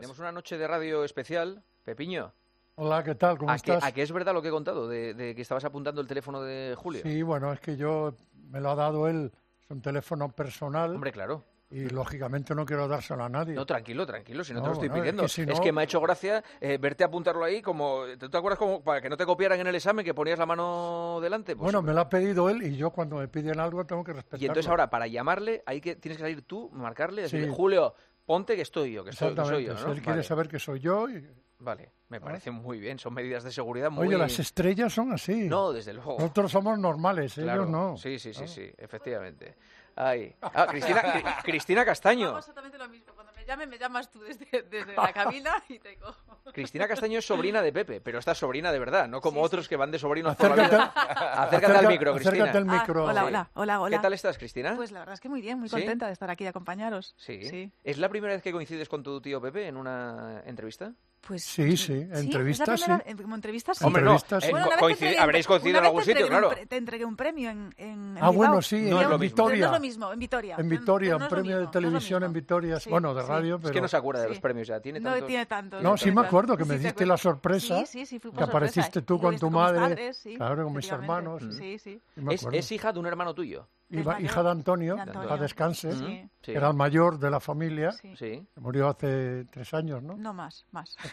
Tenemos una noche de radio especial, Pepiño. Hola, ¿qué tal? ¿Cómo estás? ¿A qué es verdad lo que he contado de que estabas apuntando el teléfono de Julio? Sí, bueno, es que me lo ha dado él, es un teléfono personal. Hombre, claro. Y lógicamente no quiero dárselo a nadie. No, tranquilo, si no te lo estoy pidiendo. Es que, me ha hecho gracia verte apuntarlo ahí como... ¿Te acuerdas como para que no te copiaran en el examen que ponías la mano delante? Pues, bueno, me lo ha pedido él y yo cuando me piden algo tengo que respetarlo. Y entonces ahora, para llamarle, tienes que salir tú, marcarle, decirle, sí. Julio, ponte que estoy yo, que soy yo, ¿no? Si él quiere saber que soy yo... Vale, me parece muy bien, son medidas de seguridad muy... Oye, las estrellas son así. No, desde luego. Nosotros somos normales, claro. Ellos no. Sí, efectivamente. Ay. Cristina Castaño. Hago exactamente lo mismo. Cuando me llamen, me llamas tú desde la cabina y te cojo. Cristina Castaño es sobrina de Pepe, pero esta es sobrina de verdad, no como otros que van de sobrinos acércate, por la vida. Acércate al micro, Cristina. Acércate al micro. Hola. ¿Qué tal estás, Cristina? Pues la verdad es que muy bien, muy contenta de estar aquí y acompañaros. Sí. ¿Es la primera vez que coincides con tu tío Pepe en una entrevista? Pues sí, entrevistas sí. Como entrevistas sí. Hombre, no, bueno, habréis coincidido en algún sitio, claro. Te entregué un premio en Bilbao. Bueno, sí, no en Vitoria. No es lo mismo, en Vitoria. En Vitoria, un premio de televisión en Vitoria, bueno, de radio, pero... Es que no se acuerda de los premios ya, ¿tiene tantos? No tiene tantos. No, sí me acuerdo que me diste la sorpresa, fui por que apareciste tú con tu madre, claro, con mis hermanos. Sí. ¿Es hija de un hermano tuyo? Hija de Antonio, a descanse, que era el mayor de la familia, que murió hace 3 años, ¿no? No, más.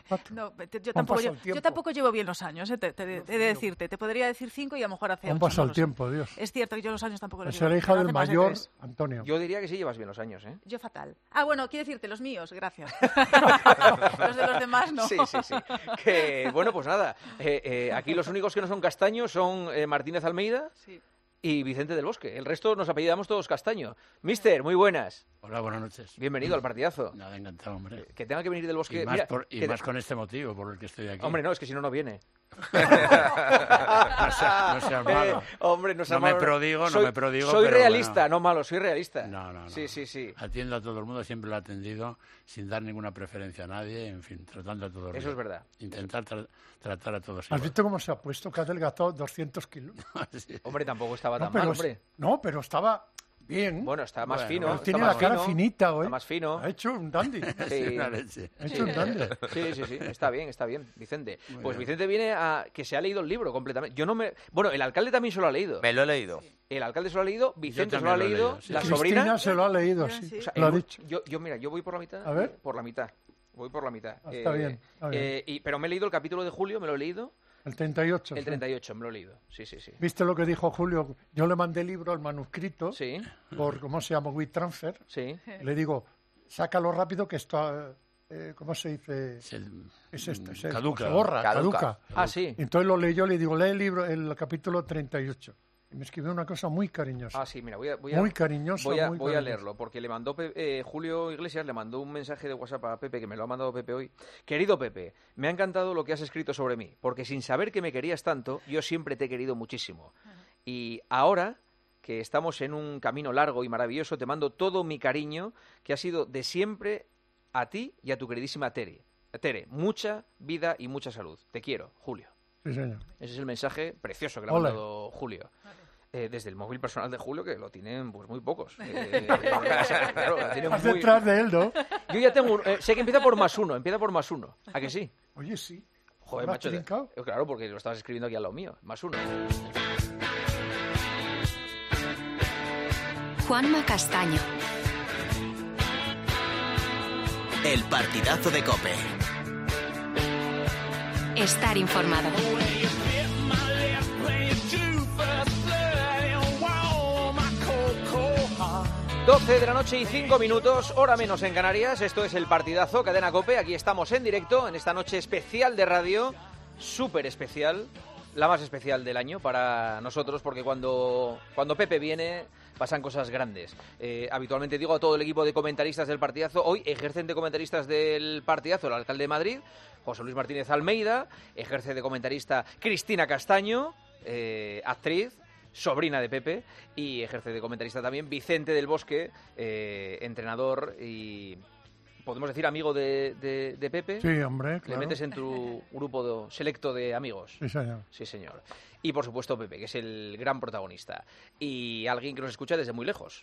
Yo tampoco llevo bien los años, he de decirte. Te podría decir 5 y a lo mejor hace 8. ¿Cómo pasa el tiempo, Dios? Es cierto que yo los años tampoco los llevo. Ser hija del mayor, Antonio. Yo diría que sí llevas bien los años, ¿eh? Yo fatal. Bueno, quiero decirte, los míos, gracias. Los de los demás no. Sí. Que, bueno, pues nada. Aquí los únicos que no son castaños son Martínez Almeida. Sí. Y Vicente del Bosque. El resto nos apellidamos todos Castaño. Mister, muy buenas. Hola, buenas noches. Bienvenido al partidazo. Nada, encantado, hombre. Que tenga que venir del Bosque. Y más con este motivo por el que estoy aquí. Hombre, no, es que si no viene. No seas malo. Hombre, no me prodigo. Soy realista, bueno. No malo, soy realista. No. Sí. Atiendo a todo el mundo, siempre lo he atendido, sin dar ninguna preferencia a nadie, en fin, tratando a todos. Eso es verdad. Intentar tratar a todos. ¿Has visto cómo se ha puesto? Que ha adelgazado 200 kilos. Sí. Hombre, tampoco estaba tan mal, hombre. No, pero estaba... bien. Bueno, está más fino. Tiene la cara finita, ¿eh? Está más fino. Ha hecho un dandy. Sí. Ha hecho un dandy. Sí. Está bien, Vicente. Pues Vicente viene a... que se ha leído el libro completamente. Yo no me... Bueno, el alcalde también se lo ha leído. Me lo he leído. El alcalde se lo ha leído, Vicente se lo ha leído, sí. La Cristina sobrina... se lo ha leído, sí. O sea, lo ha dicho. Yo voy por la mitad. A ver. Por la mitad. Voy por la mitad. Está bien. Pero me he leído el capítulo de Julio, me lo he leído. El 38. El 38, me lo he leído. Sí. ¿Viste lo que dijo Julio? Yo le mandé el libro, el manuscrito, sí. Por, ¿cómo se llama? WeTransfer. Sí. Le digo, sácalo rápido que esto... ¿cómo se dice? Caduca. Se borra, caduca. Sí. Entonces lo leyó, le digo, lee el libro, el capítulo 38. Y me escribió una cosa muy cariñosa. Sí, mira, muy cariñosa. Voy a leerlo, porque le mandó Julio Iglesias, le mandó un mensaje de WhatsApp a Pepe, que me lo ha mandado Pepe hoy. Querido Pepe, me ha encantado lo que has escrito sobre mí, porque sin saber que me querías tanto, yo siempre te he querido muchísimo. Y ahora que estamos en un camino largo y maravilloso, te mando todo mi cariño, que ha sido de siempre a ti y a tu queridísima Tere. Tere, mucha vida y mucha salud. Te quiero, Julio. Sí, señor. Ese es el mensaje precioso que le ha mandado Julio. Desde el móvil personal de Julio, que lo tienen pues muy pocos. Estás detrás de él, ¿no? Yo ya tengo... sé que empieza por +1. ¿A que sí? Oye, sí. Joder, macho. Claro, porque lo estabas escribiendo aquí al lado mío. +1. Juanma Castaño. El partidazo de COPE. Estar informado. 12 de la noche y 5 minutos, hora menos en Canarias. Esto es el partidazo, Cadena COPE. Aquí estamos en directo, en esta noche especial de radio, súper especial, la más especial del año para nosotros, porque cuando Pepe viene pasan cosas grandes. Habitualmente digo a todo el equipo de comentaristas del partidazo, hoy ejercen de comentaristas del partidazo el alcalde de Madrid, José Luis Martínez Almeida, ejerce de comentarista Cristina Castaño, actriz, sobrina de Pepe, y ejerce de comentarista también Vicente del Bosque, entrenador y, podemos decir, amigo de Pepe. Sí, hombre, claro. Le metes en tu grupo selecto de amigos. Sí, señor. Sí, señor. Y, por supuesto, Pepe, que es el gran protagonista. Y alguien que nos escucha desde muy lejos.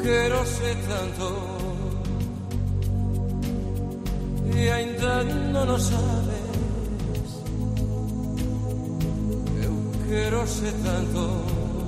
quiero ser tanto y ainda no sabes. Eu quiero ser tanto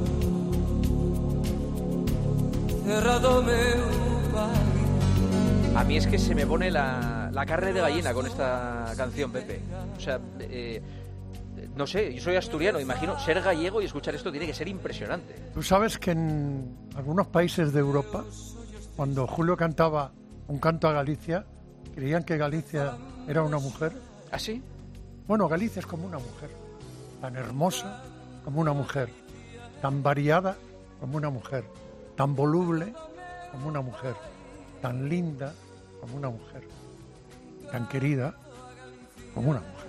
cerrado meu país. A mí es que se me pone la carne de gallina con esta canción, Pepe. O sea, no sé, yo soy asturiano, imagino ser gallego y escuchar esto tiene que ser impresionante. Tú sabes que en algunos países de Europa, cuando Julio cantaba un canto a Galicia, creían que Galicia era una mujer. ¿Ah, sí? Bueno, Galicia es como una mujer, tan hermosa como una mujer, tan variada como una mujer, tan voluble como una mujer, tan linda como una mujer, tan querida como una mujer.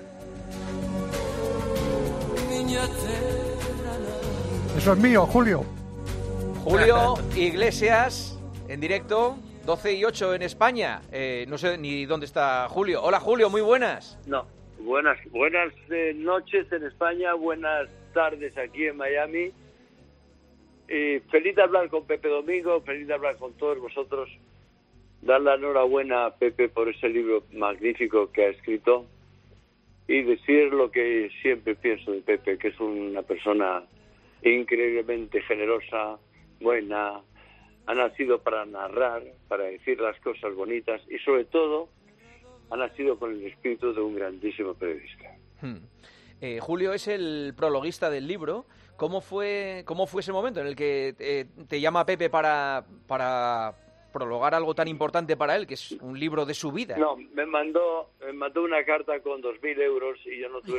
Eso es mío, Julio. Julio Iglesias, en directo, 12 y 8 en España. No sé ni dónde está Julio. Hola, Julio, muy buenas. No, buenas noches en España, buenas tardes aquí en Miami. Feliz de hablar con Pepe Domingo, feliz de hablar con todos vosotros. Dar la enhorabuena a Pepe por ese libro magnífico que ha escrito y decir lo que siempre pienso de Pepe, que es una persona increíblemente generosa, buena, ha nacido para narrar, para decir las cosas bonitas y sobre todo ha nacido con el espíritu de un grandísimo periodista. Julio es el prologuista del libro. ¿Cómo fue ese momento en el que te llama Pepe para prologar algo tan importante para él, que es un libro de su vida? No, me mandó una carta con 2.000 euros y yo no tuve...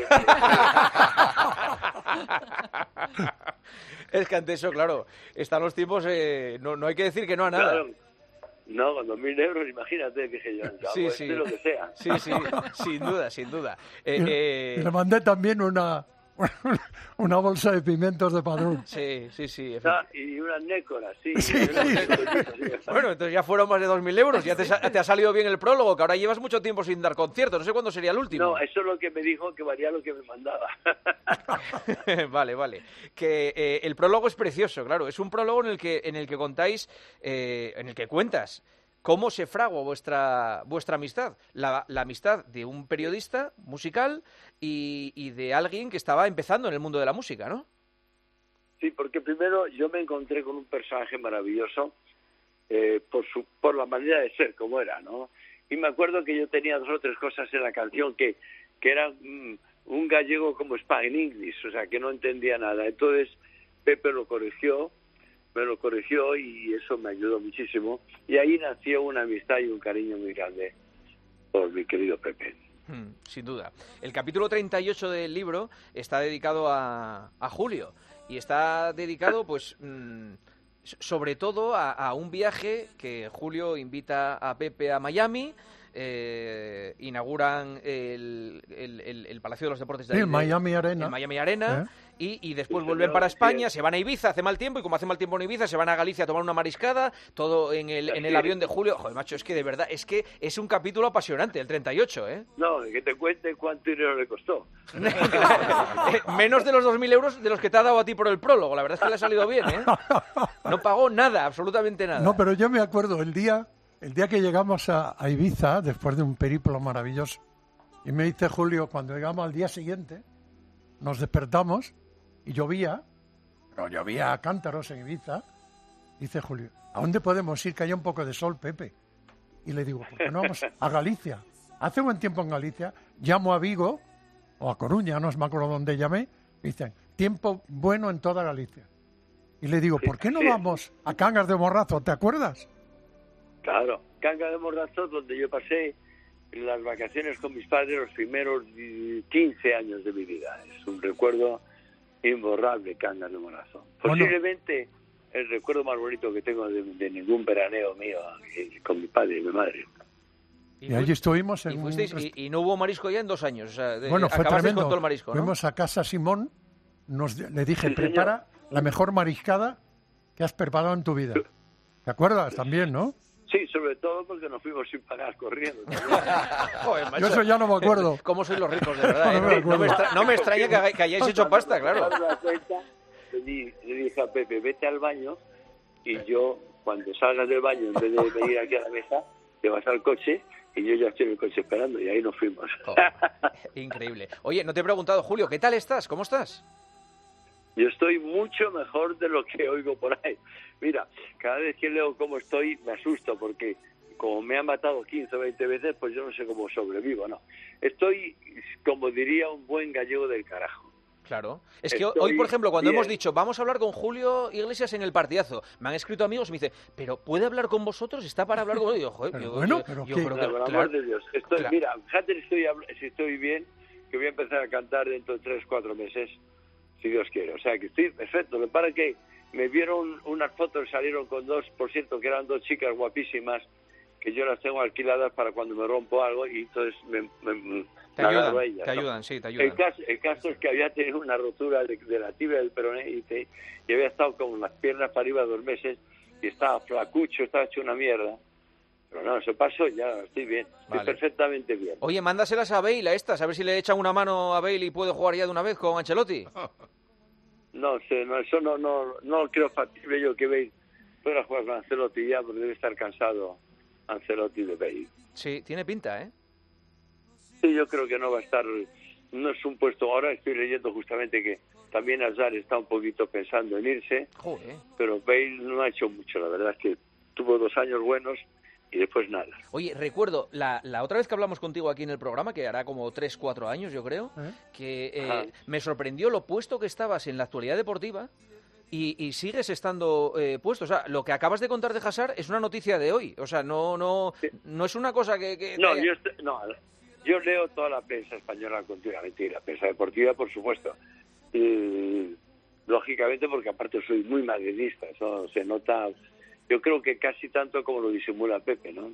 Es que ante eso, claro, están los tiempos, no hay que decir que no a nada. Claro. No, con 2.000 euros, imagínate, dije yo, sí, sí. Lo que sea. Sí, sin duda. Y le mandé también una bolsa de pimientos de Padrón. Sí. Y una nécora, sí. Bueno, entonces ya fueron más de 2.000 euros. Ya te ha salido bien el prólogo, que ahora llevas mucho tiempo sin dar conciertos. No sé cuándo sería el último. No, eso es lo que me dijo, que valía lo que me mandaba. Vale. Que el prólogo es precioso, claro. Es un prólogo en el que contáis, en el que cuentas cómo se fragua vuestra amistad. La amistad de un periodista musical y de alguien que estaba empezando en el mundo de la música, ¿no? Sí, porque primero yo me encontré con un personaje maravilloso por la manera de ser, como era, ¿no? Y me acuerdo que yo tenía 2 o 3 cosas en la canción que era un gallego como Spanish English, o sea, que no entendía nada. Entonces Pepe me lo corrigió y eso me ayudó muchísimo. Y ahí nació una amistad y un cariño muy grande por mi querido Pepe. Sin duda. El capítulo 38 del libro está dedicado a Julio y está dedicado, pues, sobre todo a un viaje que Julio invita a Pepe a Miami. Inauguran el Palacio de los Deportes de ahí, Miami Arena. En Miami Arena. Y después vuelven para España, se van a Ibiza, hace mal tiempo, y como hace mal tiempo en Ibiza, se van a Galicia a tomar una mariscada, todo en el avión de Julio. Joder, macho, es que de verdad, es que es un capítulo apasionante, el 38, ¿eh? No, que te cuente cuánto dinero le costó. Menos de los 2.000 euros de los que te ha dado a ti por el prólogo, la verdad es que le ha salido bien, ¿eh? No pagó nada, absolutamente nada. No, pero yo me acuerdo, el día que llegamos a Ibiza, después de un periplo maravilloso, y me dice Julio, cuando llegamos al día siguiente, nos despertamos y llovía a cántaros en Ibiza. Dice Julio, ¿a dónde podemos ir que haya un poco de sol, Pepe? Y le digo, ¿por qué no vamos a Galicia? Hace buen tiempo en Galicia, llamo a Vigo o a Coruña, no me acuerdo dónde llamé, y dicen, tiempo bueno en toda Galicia. Y le digo, ¿por qué no vamos a Cangas de Morrazo? ¿Te acuerdas? Claro, Cangas de Morrazo, donde yo pasé las vacaciones con mis padres los primeros 15 años de mi vida. Es un recuerdo imborrable, Cangas de Morrazo. Posiblemente el recuerdo más bonito que tengo de ningún veraneo mío con mi padre y mi madre. Y allí estuvimos y no hubo marisco ya en 2 años. O sea, bueno, fue tremendo. Con todo el marisco, ¿no? Fuimos a casa Simón, le dije, prepara la mejor mariscada que has preparado en tu vida. ¿Te acuerdas? También, ¿no? Sí, sobre todo porque nos fuimos sin pagar corriendo. Joder, macho. Yo eso ya no me acuerdo. ¿Cómo sois los ricos, de verdad? No me extraña que hayáis hecho pasta, claro. Le dije a Pepe, vete al baño y yo cuando salgas del baño, en vez de venir aquí a la mesa, te vas al coche y yo ya estoy en el coche esperando y ahí nos fuimos. Increíble. Oye, no te he preguntado, Julio, ¿qué tal estás? ¿Cómo estás? Yo estoy mucho mejor de lo que oigo por ahí. Mira, cada vez que leo cómo estoy me asusto porque como me han matado 15 o 20 veces, pues yo no sé cómo sobrevivo, ¿no? Estoy, como diría un buen gallego del carajo. Claro. Es que hoy, por ejemplo, cuando hemos dicho vamos a hablar con Julio Iglesias en el partidazo, me han escrito amigos y me dicen, ¿pero puede hablar con vosotros? ¿Está para hablar con vosotros? Joder, pero yo creo que... Por amor de Dios. Mira, fíjate si estoy bien, que voy a empezar a cantar dentro de 3-4 meses, si Dios quiere. O sea, que estoy perfecto. Lo que pasa es que me vieron unas fotos, salieron con dos, por cierto, que eran 2 chicas guapísimas, que yo las tengo alquiladas para cuando me rompo algo y entonces te ayudan, ellas, te ayudan, ¿no? Sí, te ayudan. El caso es que había tenido una rotura de la tibia del peroné y había estado con las piernas para arriba 2 meses y estaba flacucho, estaba hecho una mierda. Pero no, eso pasó, ya estoy bien, estoy perfectamente bien. Oye, mándaselas a Bale, a estas, a ver si le echan una mano a Bale y puede jugar ya de una vez con Ancelotti. No sé, eso no creo factible yo que Bale pueda jugar con Ancelotti ya, porque debe estar cansado Ancelotti de Bale. Sí, tiene pinta, ¿eh? Sí, yo creo que no va a estar, no es un puesto. Ahora estoy leyendo justamente que también Hazard está un poquito pensando en irse. Joder. Pero Bale no ha hecho mucho, la verdad es que tuvo 2 años buenos y después nada. Oye, recuerdo, la otra vez que hablamos contigo aquí en el programa, que hará como 3-4 años yo creo, que me sorprendió lo puesto que estabas en la actualidad deportiva y sigues estando puesto. O sea, lo que acabas de contar de Hazard es una noticia de hoy. O sea, no es una cosa que yo leo toda la prensa española continuamente y la prensa deportiva, por supuesto. Lógicamente, porque aparte soy muy madridista, eso se nota. Yo creo que casi tanto como lo disimula Pepe, ¿no?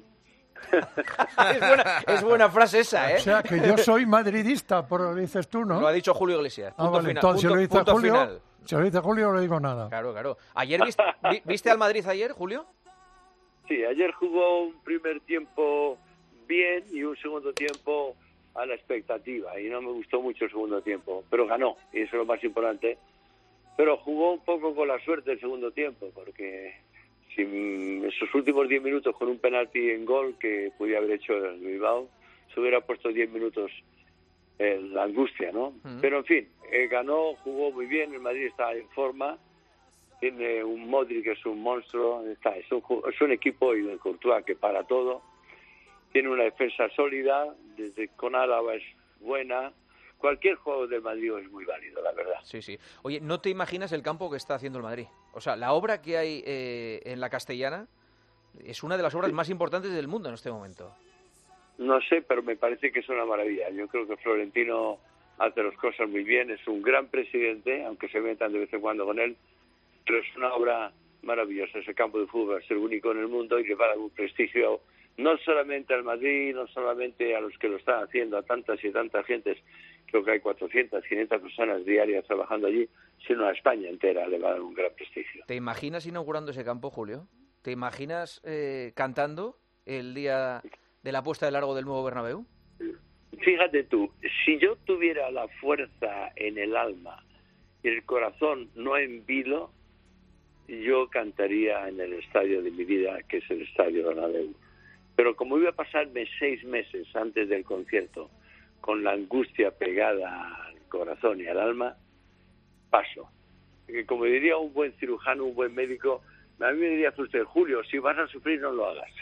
es buena frase esa, ¿eh? O sea, que yo soy madridista, por lo dices tú, ¿no? Lo ha dicho Julio Iglesias. Vale, final, entonces si lo dice punto Julio, final. Si lo dice Julio, no digo nada. Claro. ¿Ayer viste al Madrid ayer, Julio? Sí, ayer jugó un primer tiempo bien y un segundo tiempo a la expectativa. Y no me gustó mucho el segundo tiempo, pero ganó, y eso es lo más importante. Pero jugó un poco con la suerte el segundo tiempo, porque sin esos últimos 10 minutos con un penalti en gol que podía haber hecho el Bilbao, se hubiera puesto 10 minutos la angustia, ¿no? Pero en fin, ganó, jugó muy bien, el Madrid está en forma, tiene un Modric que es un monstruo, es un equipo y el Courtois que para todo, tiene una defensa sólida, desde con Álava es buena. Cualquier juego del Madrid es muy válido, la verdad. Sí. Oye, ¿no te imaginas el campo que está haciendo el Madrid? O sea, la obra que hay en la Castellana es una de las obras más importantes del mundo en este momento. No sé, pero me parece que es una maravilla. Yo creo que Florentino hace las cosas muy bien, es un gran presidente, aunque se metan de vez en cuando con él, pero es una obra maravillosa. Ese campo de fútbol es el único en el mundo y le va a dar un prestigio no solamente al Madrid, no solamente a los que lo están haciendo, a tantas y tantas gentes, creo que hay 400, 500 personas diarias trabajando allí, sino a España entera le va a dar un gran prestigio. ¿Te imaginas inaugurando ese campo, Julio? ¿Te imaginas cantando el día de la puesta de largo del nuevo Bernabéu? Fíjate tú, si yo tuviera la fuerza en el alma y el corazón no en vilo, yo cantaría en el estadio de mi vida, que es el Estadio Bernabéu. Pero como iba a pasarme 6 meses antes del concierto con la angustia pegada al corazón y al alma, paso. Que como diría un buen cirujano, un buen médico, a mí me diría usted, Julio, si vas a sufrir no lo hagas.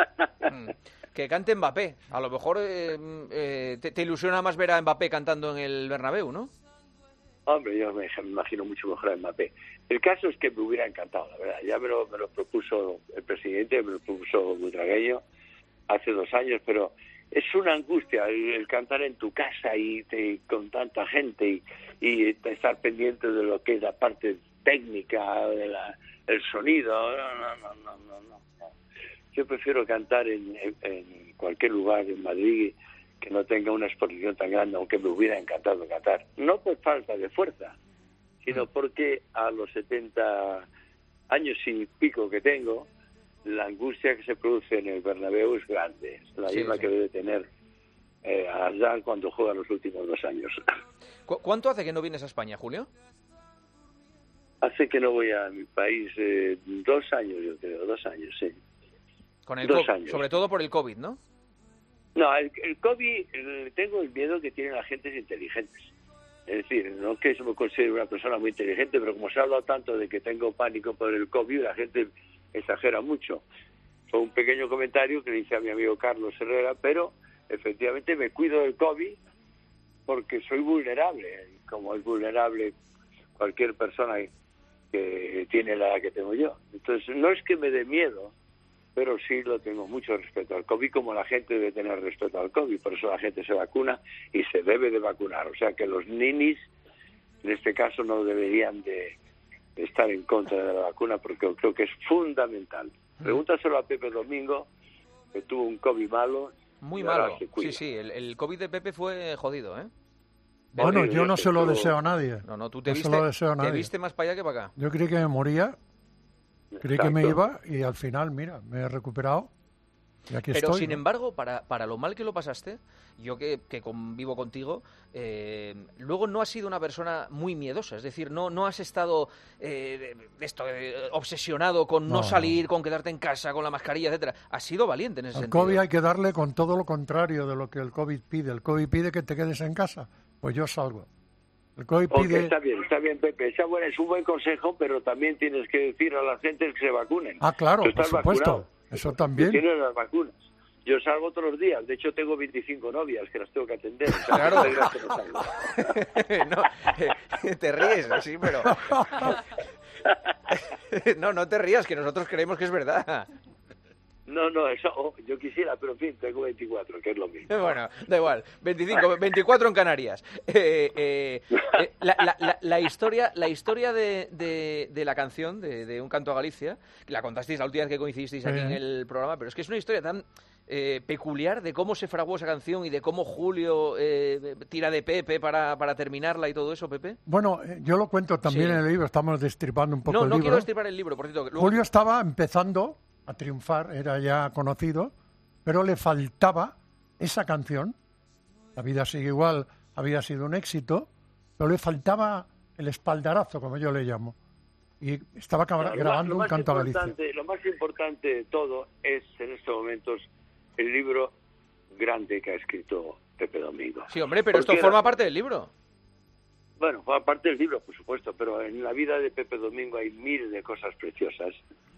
Que cante Mbappé. A lo mejor te ilusiona más ver a Mbappé cantando en el Bernabéu, ¿no? Hombre, yo me imagino mucho mejor a Mbappé. El caso es que me hubiera encantado, la verdad. Ya me lo propuso el presidente, me lo propuso Butragueño hace 2 años, pero es una angustia el cantar en tu casa y con tanta gente y estar pendiente de lo que es la parte técnica, el sonido. No. Yo prefiero cantar en cualquier lugar en Madrid que no tenga una exposición tan grande, aunque me hubiera encantado cantar. No por falta de fuerza, sino porque a los 70 años y pico que tengo, la angustia que se produce en el Bernabéu es grande. Es la misma que debe tener Hazard cuando juega los últimos 2 años. ¿Cuánto hace que no vienes a España, Julio? Hace que no voy a mi país 2 años, yo creo, 2 años, sí. Con el 2 COVID, años. sobre todo por el COVID, ¿no? No, el COVID, tengo el miedo que tienen las gentes inteligentes. Es decir, no que yo me considero una persona muy inteligente, pero como se ha hablado tanto de que tengo pánico por el COVID, la gente exagera mucho. Fue un pequeño comentario que le hice a mi amigo Carlos Herrera, pero efectivamente me cuido del COVID porque soy vulnerable, como es vulnerable cualquier persona que tiene la edad que tengo yo. Entonces, no es que me dé miedo, pero sí lo tengo mucho respeto al COVID, como la gente debe tener respeto al COVID. Por eso la gente se vacuna y se debe de vacunar. O sea que los ninis, en este caso, no deberían de estar en contra de la vacuna, porque creo que es fundamental. Pregúntaselo a Pepe Domingo, que tuvo un COVID malo. Muy y ahora malo. se cuida. Sí, el COVID de Pepe fue jodido, ¿eh? Bueno, Horrible, yo no se lo pero- deseo a nadie. No, tú No se lo deseo a te nadie. viste más para allá que para acá. Yo creí que me moría, creí que me Exacto. iba y al final, mira, me he recuperado y aquí Pero estoy. sin ¿no? embargo, para lo mal que lo pasaste, yo que convivo contigo, luego no has sido una persona muy miedosa. Es decir, no has estado obsesionado con no No, salir, con quedarte en casa, con la mascarilla, etcétera. Has sido valiente en ese Al sentido. COVID hay que darle con todo lo contrario de lo que el COVID pide. El COVID pide que te quedes en casa, pues yo salgo. El COVID Ok, pide... está bien, Pepe. Es un buen consejo, pero también tienes que decir a la gente que se vacunen. Ah, claro, Tú por estás supuesto. vacunado. Eso Tú también. tienes las vacunas. Yo salgo todos los días. De hecho, tengo 25 novias que las tengo que atender. O sea, Claro. no te creas que no salgo. No, te ríes, sí, pero... No te rías, que nosotros creemos que es verdad. No, eso yo quisiera, pero en fin, tengo 24, que es lo mismo. Bueno, da igual. 24 en Canarias. La historia de la canción, de Un canto a Galicia, la contasteis la última vez que coincidisteis aquí en el programa, pero es que es una historia tan peculiar de cómo se fraguó esa canción y de cómo Julio tira de Pepe para terminarla y todo eso, Pepe. Bueno, yo lo cuento también Sí. en el libro, estamos destripando un poco No el libro. quiero destripar el libro, por cierto. que luego- Julio estaba empezando a triunfar, era ya conocido, pero le faltaba esa canción. La vida sigue igual, había sido un éxito, pero le faltaba el espaldarazo, como yo le llamo. Y estaba grabando Un canto a Galicia. Lo más importante de todo es, en estos momentos, el libro grande que ha escrito Pepe Domingo. Sí, hombre, pero esto Porque forma parte del libro. Bueno, aparte del libro, por supuesto, pero en la vida de Pepe Domingo hay miles de cosas preciosas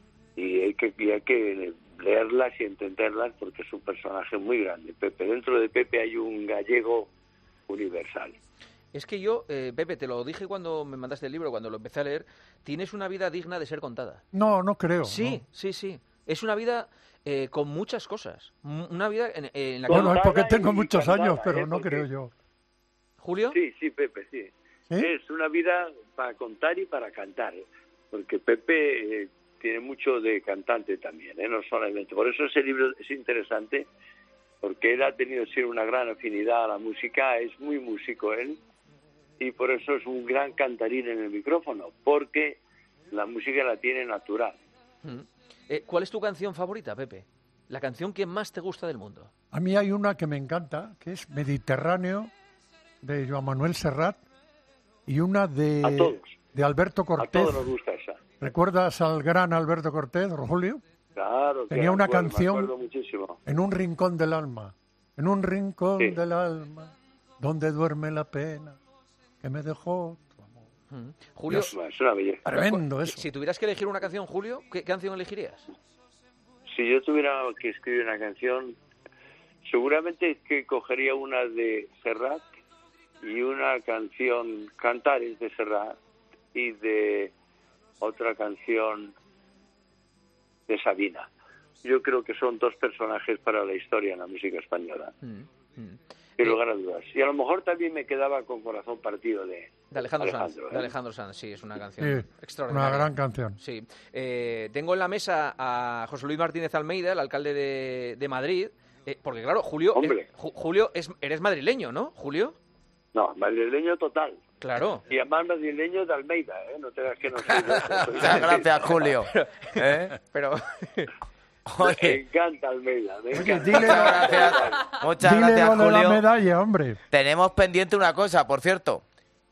y hay que leerlas y entenderlas porque es un personaje muy grande. Pepe, dentro de Pepe hay un gallego universal. Es que yo, Pepe, te lo dije cuando me mandaste el libro, cuando lo empecé a leer, tienes una vida digna de ser contada. No creo. Sí, no. sí. Es una vida con muchas cosas. Una vida en la que... Bueno, es porque Contada tengo y muchos cantada, años, pero no porque- creo yo. ¿Julio? Sí, Pepe, sí. ¿Sí? Es una vida para contar y para cantar, porque Pepe tiene mucho de cantante también, no solamente. Por eso ese libro es interesante, porque él ha tenido siempre una gran afinidad a la música, es muy músico él, y por eso es un gran cantarín en el micrófono, porque la música la tiene natural. ¿Cuál es tu canción favorita, Pepe? La canción que más te gusta del mundo. A mí hay una que me encanta, que es Mediterráneo, de Joan Manuel Serrat, y una A de todos. Alberto A Cortés. todos nos gusta esa. ¿Recuerdas al gran Alberto Cortés, Julio? Claro. Tenía una me acuerdo canción muchísimo. En un rincón del alma, en un rincón Sí. del alma, donde duerme la pena que me dejó tu amor. Julio, Es una belleza. Tremendo eso. si tuvieras que elegir una canción, Julio, ¿qué canción elegirías? Si yo tuviera que escribir una canción, seguramente que cogería una de Serrat y una canción, Cantares de Serrat, y de otra canción de Sabina. Yo creo que son dos personajes para la historia en la música española, sin lugar a dudas. Y a lo mejor también me quedaba con Corazón Partido de Alejandro Sanz. Alejandro, De Alejandro Sanz, sí, es una Sí, canción extraordinaria. una gran canción. Sí. Tengo en la mesa a José Luis Martínez Almeida, el alcalde de Madrid, porque claro, Julio, Hombre. eres madrileño, ¿no, Julio? No, madrileño total. Claro. Y además madrileño de Almeida, no te das que no soy de eso, soy Muchas de- gracias, Julio. Pero Me Oye, encanta Almeida, me Oye, encanta. dile, muchas dile gracias, lo de la Julio. medalla, hombre. Tenemos pendiente una cosa, por cierto.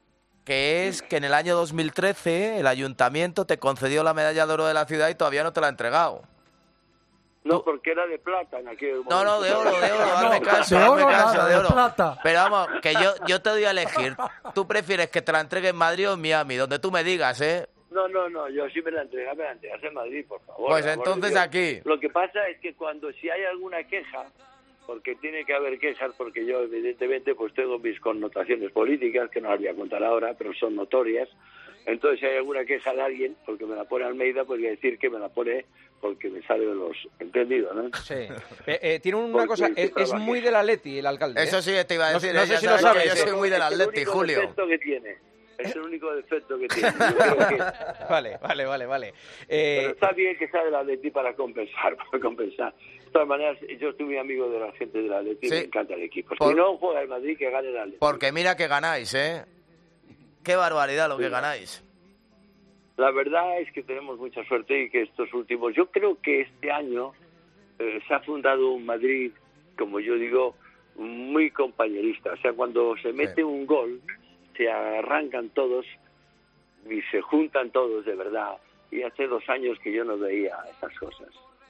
que es que en el año 2013 el ayuntamiento te concedió la medalla de oro de la ciudad y todavía no te la ha entregado. No, porque era de plata en aquel momento. No, de oro, hazme No, caso, de oro hazme caso, nada, de de oro. plata. Pero vamos, que yo te doy a elegir. ¿Tú prefieres que te la entregue en Madrid o en Miami? Donde tú me digas, ¿eh? No, yo sí me la entregas en Madrid, por favor. Pues por amor entonces de Dios. aquí. Lo que pasa es que si hay alguna queja, porque tiene que haber quejas, porque yo evidentemente pues tengo mis connotaciones políticas, que no las voy a contar ahora, pero son notorias. Entonces si hay alguna queja de alguien, porque me la pone Almeida, pues voy a decir que me la pone porque me sale de los entendidos, ¿no? Sí. Tiene una Porque cosa, sí, es muy del Atleti el alcalde. Eso sí te iba a decir. No sé ya si lo sabes que sabes, yo soy muy del Atleti, Es el único Julio. defecto que tiene. Es el único defecto que tiene. Yo creo que... Vale. Pero está bien que sea del Atleti para compensar. De todas maneras, yo estoy muy amigo de la gente del Atleti, Sí. me encanta el equipo. Por- Si no juega el Madrid, que gane el Atleti. Porque mira que ganáis, ¿eh? Qué barbaridad lo que ganáis. La verdad es que tenemos mucha suerte y que estos últimos... Yo creo que este año se ha fundado un Madrid, como yo digo, muy compañerista. O sea, cuando se mete un gol, se arrancan todos y se juntan todos de verdad. Y hace 2 años que yo no veía esas cosas.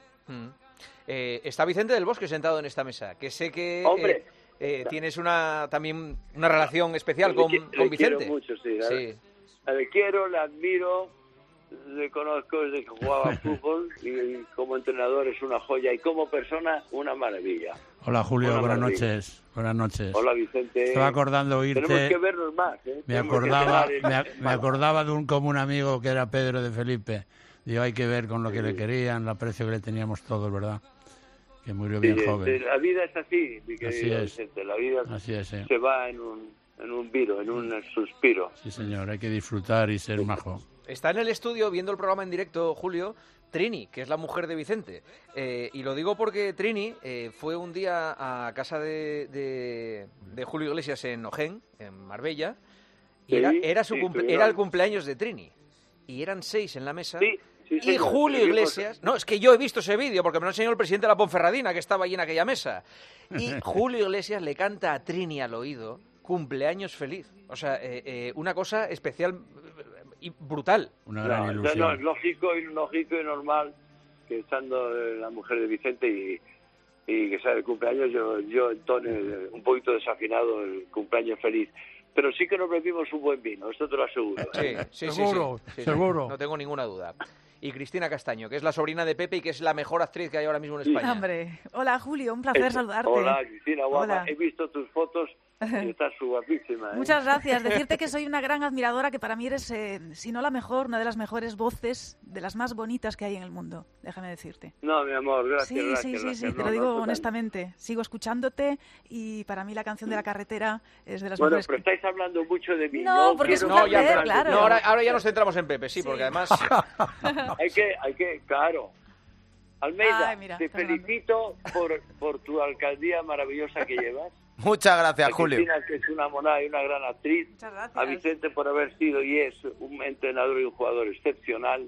Está Vicente del Bosque sentado en esta mesa, que sé que Hombre. tienes también una relación especial con Le Vicente. quiero mucho, sí. Sí. Le quiero, le admiro, le conozco desde que jugaba fútbol y como entrenador es una joya y como persona una maravilla. Hola Julio, Una buenas maravilla. noches. Buenas noches. Hola Vicente. Estaba acordando oírte. Tenemos que vernos más. Me Tenemos que acordaba, quedar en- me acordaba de un común amigo que era Pedro de Felipe. Digo, hay que ver con lo que le querían, el aprecio que le teníamos todos, ¿verdad? Que murió bien joven. La vida es así, mi querido Así es. Vicente. La vida Así es, se va en un viro, en un suspiro. Sí, señor, hay que disfrutar y ser majo. Está en el estudio viendo el programa en directo, Julio, Trini, que es la mujer de Vicente. Y lo digo porque Trini fue un día a casa de Julio Iglesias en Ojén, en Marbella, y Sí, era estuvieron. el cumpleaños de Trini. Y eran 6 en la mesa. Sí, Y señor. Julio Estuvimos- Iglesias... No, es que yo he visto ese vídeo porque me lo enseñó el presidente de la Ponferradina, que estaba allí en aquella mesa. Y Julio Iglesias le canta a Trini al oído, cumpleaños feliz. O sea, una cosa especial y brutal. Una gran No, ilusión. es lógico y normal que estando la mujer de Vicente y que sea el cumpleaños, yo entone un poquito desafinado el cumpleaños feliz. Pero sí que nos bebimos un buen vino, esto te lo aseguro. Sí, Seguro, seguro. No tengo ninguna duda. Y Cristina Castaño, que es la sobrina de Pepe y que es la mejor actriz que hay ahora mismo en España. Hombre, hola Julio, un placer saludarte. Hola, Cristina, guapa. Hola. He visto tus fotos y estás guapísima. ¿eh? Muchas gracias. Decirte que soy una gran admiradora, que para mí eres, si no la mejor, una de las mejores voces, de las más bonitas que hay en el mundo. Déjame decirte. No, mi amor, gracias. Sí, gracias. te No, lo digo total. honestamente. Sigo escuchándote y para mí la canción de la carretera es de las Bueno, mejores. pero estáis hablando mucho de mí. No, porque es un quiero- placer, ya, claro. No, ahora ya nos centramos en Pepe, sí, Sí. porque además... Hay que, claro. Almeida, Ay, mira, te está hablando. felicito por tu alcaldía maravillosa que llevas. Muchas gracias, A Julio. Cristina, que es una monada y una gran actriz. Muchas gracias. A Vicente por haber sido y es un entrenador y un jugador excepcional.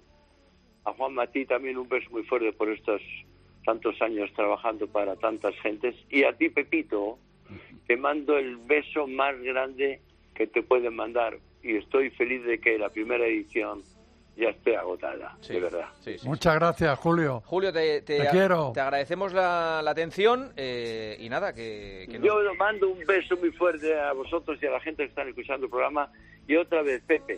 A Juan Matí también un beso muy fuerte por estos tantos años trabajando para tantas gentes. Y a ti, Pepito, te mando el beso más grande que te pueden mandar. Y estoy feliz de que la primera edición ya esté agotada, Sí, de verdad. sí, sí. Muchas gracias, Julio. Julio, te quiero. Te agradecemos la atención y nada, que nos- Yo os mando un beso muy fuerte a vosotros y a la gente que están escuchando el programa. Y otra vez, Pepe,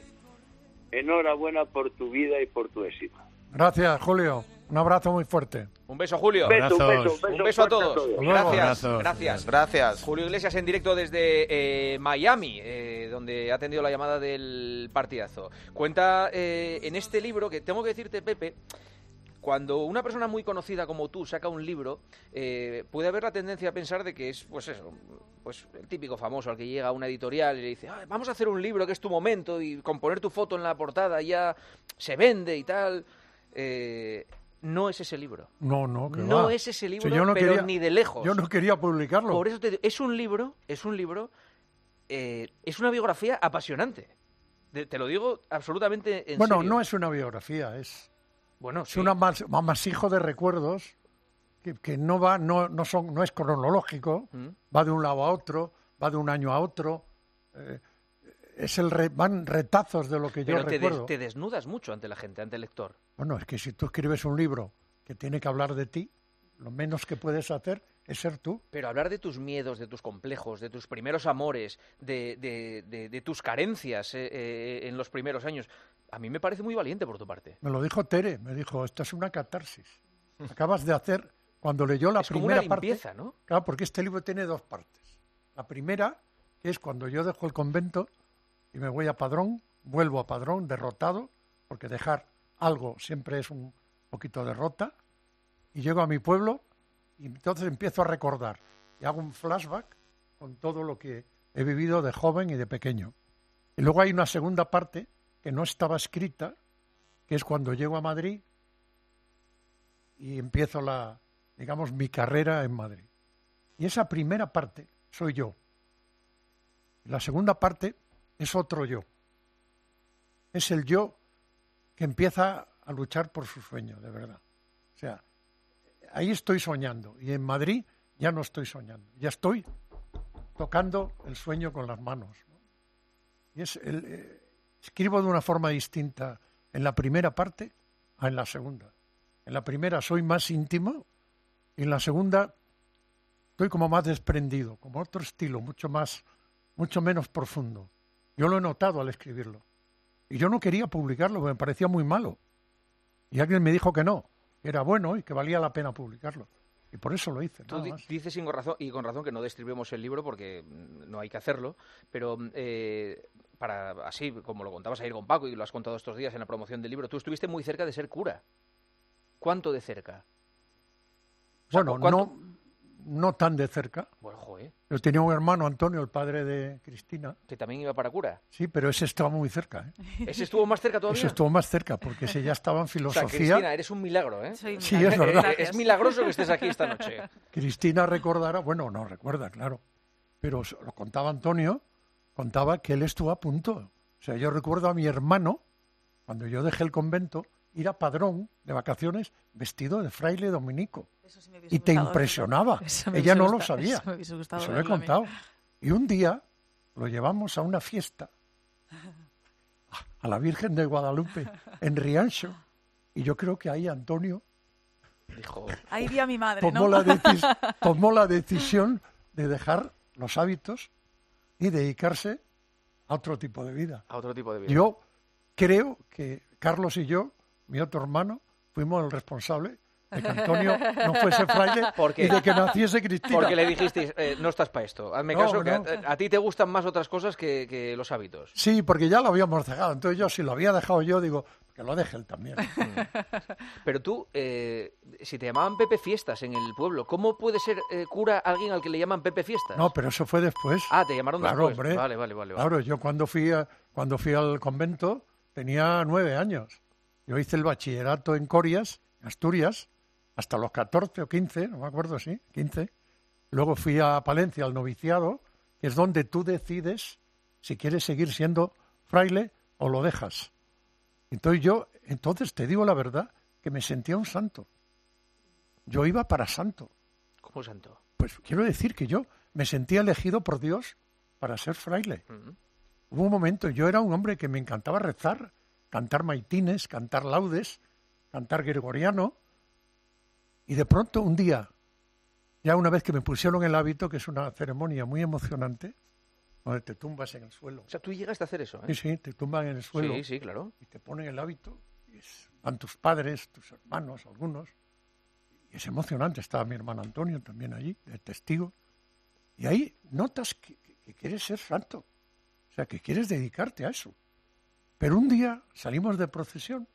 enhorabuena por tu vida y por tu éxito. Gracias, Julio. Un abrazo muy fuerte. Un beso, Julio. Un Abrazos. Un beso a fuerte todos. luego. Gracias, Abrazos. gracias. Gracias. Julio Iglesias en directo desde Miami, donde ha atendido la llamada del partidazo. Cuenta en este libro, que tengo que decirte, Pepe, cuando una persona muy conocida como tú saca un libro, puede haber la tendencia a pensar de que es, pues eso, pues el típico famoso al que llega a una editorial y le dice, "Ah, vamos a hacer un libro que es tu momento y con poner tu foto en la portada ya se vende y tal". No es ese libro. No, que No va. es ese libro, Si yo no pero quería- ni de lejos. Yo no quería publicarlo. Por eso te digo, es un libro, es una biografía apasionante. Te lo digo absolutamente en Bueno, serio. no es una biografía, es Bueno, sí. un amasijo de recuerdos que no va, no es cronológico, Mm. va de un lado a otro, va de un año a otro. van retazos de lo que yo Pero recuerdo. te desnudas mucho ante la gente, ante el lector. Bueno, es que si tú escribes un libro que tiene que hablar de ti, lo menos que puedes hacer es ser tú. Pero hablar de tus miedos, de tus complejos, de tus primeros amores, de tus carencias en los primeros años, a mí me parece muy valiente por tu parte. Me lo dijo Tere, me dijo, esto es una catarsis. Acabas de hacer, cuando leyó la Es como primera una limpieza, parte... ¿no? Claro, porque este libro tiene 2 partes. La primera, que es cuando yo dejo el convento y me voy a Padrón, vuelvo a Padrón derrotado, porque dejar algo siempre es un poquito derrota, y llego a mi pueblo y entonces empiezo a recordar y hago un flashback con todo lo que he vivido de joven y de pequeño. Y luego hay una segunda parte que no estaba escrita, que es cuando llego a Madrid y empiezo mi carrera en Madrid. Y esa primera parte soy yo. Y la segunda parte es otro yo. Es el yo que empieza a luchar por su sueño, de verdad. O sea, ahí estoy soñando. Y en Madrid ya no estoy soñando. Ya estoy tocando el sueño con las manos, ¿no? Y escribo de una forma distinta en la primera parte a en la segunda. En la primera soy más íntimo y en la segunda estoy como más desprendido, como otro estilo, mucho menos profundo. Yo lo he notado al escribirlo. Y yo no quería publicarlo, porque me parecía muy malo. Y alguien me dijo que no, que era bueno y que valía la pena publicarlo. Y por eso lo hice. Tú dices con razón que no describimos el libro porque no hay que hacerlo, pero para así como lo contabas ayer con Paco y lo has contado estos días en la promoción del libro, tú estuviste muy cerca de ser cura. ¿Cuánto de cerca? O sea, bueno, no tan de cerca. Bueno, joder. Yo tenía un hermano, Antonio, el padre de Cristina. ¿Que también iba para cura? Sí, pero ese estaba muy cerca, ¿eh? ¿Ese estuvo más cerca todavía? Ese estuvo más cerca, porque ese ya estaba en filosofía. O sea, Cristina, eres un milagro, ¿eh? Sí, es verdad. Es milagroso que estés aquí esta noche. Cristina recordará, bueno, no recuerda, claro, pero lo contaba Antonio, contaba que él estuvo a punto. O sea, yo recuerdo a mi hermano, cuando yo dejé el convento, ir a Padrón de vacaciones vestido de fraile dominico. Y te impresionaba. Ella no lo sabía. Eso lo he contado. Y un día lo llevamos a una fiesta a la Virgen de Guadalupe en Riancho. Y yo creo que ahí Antonio dijo, ahí vi a mi madre, tomó la decisión de dejar los hábitos y dedicarse a otro tipo de vida. A otro tipo de vida. Yo creo que Carlos y yo, mi otro hermano, fuimos el responsable de que Antonio no fuese fraile y de que naciese Cristina. Porque le dijisteis, no estás para esto, hazme caso, que a ti te gustan más otras cosas que los hábitos. Sí, porque ya lo habíamos dejado. Entonces yo, si lo había dejado yo, digo, que lo deje él también. Pero tú, si te llamaban Pepe Fiestas en el pueblo, ¿cómo puede ser cura alguien al que le llaman Pepe Fiestas? No, pero eso fue después. Ah, te llamaron claro, después. Hombre. Vale. Claro, yo cuando fui al convento tenía 9 años. Yo hice el bachillerato en Corias, Asturias, hasta los 14 o 15, no me acuerdo, sí, 15. Luego fui a Palencia al noviciado, que es donde tú decides si quieres seguir siendo fraile o lo dejas. Entonces te digo la verdad, que me sentía un santo. Yo iba para santo. ¿Cómo santo? Pues quiero decir que yo me sentía elegido por Dios para ser fraile. Hubo un momento, yo era un hombre que me encantaba rezar, cantar maitines, cantar laudes, cantar gregoriano, y de pronto un día, ya una vez que me pusieron el hábito, que es una ceremonia muy emocionante, donde te tumbas en el suelo. O sea, tú llegaste a hacer eso, ¿eh? Sí, te tumban en el suelo. Sí, claro. Y te ponen el hábito, y van tus padres, tus hermanos, algunos, y es emocionante. Estaba mi hermano Antonio también allí, de testigo, y ahí notas que quieres ser santo, o sea, que quieres dedicarte a eso. Pero un día salimos de procesión,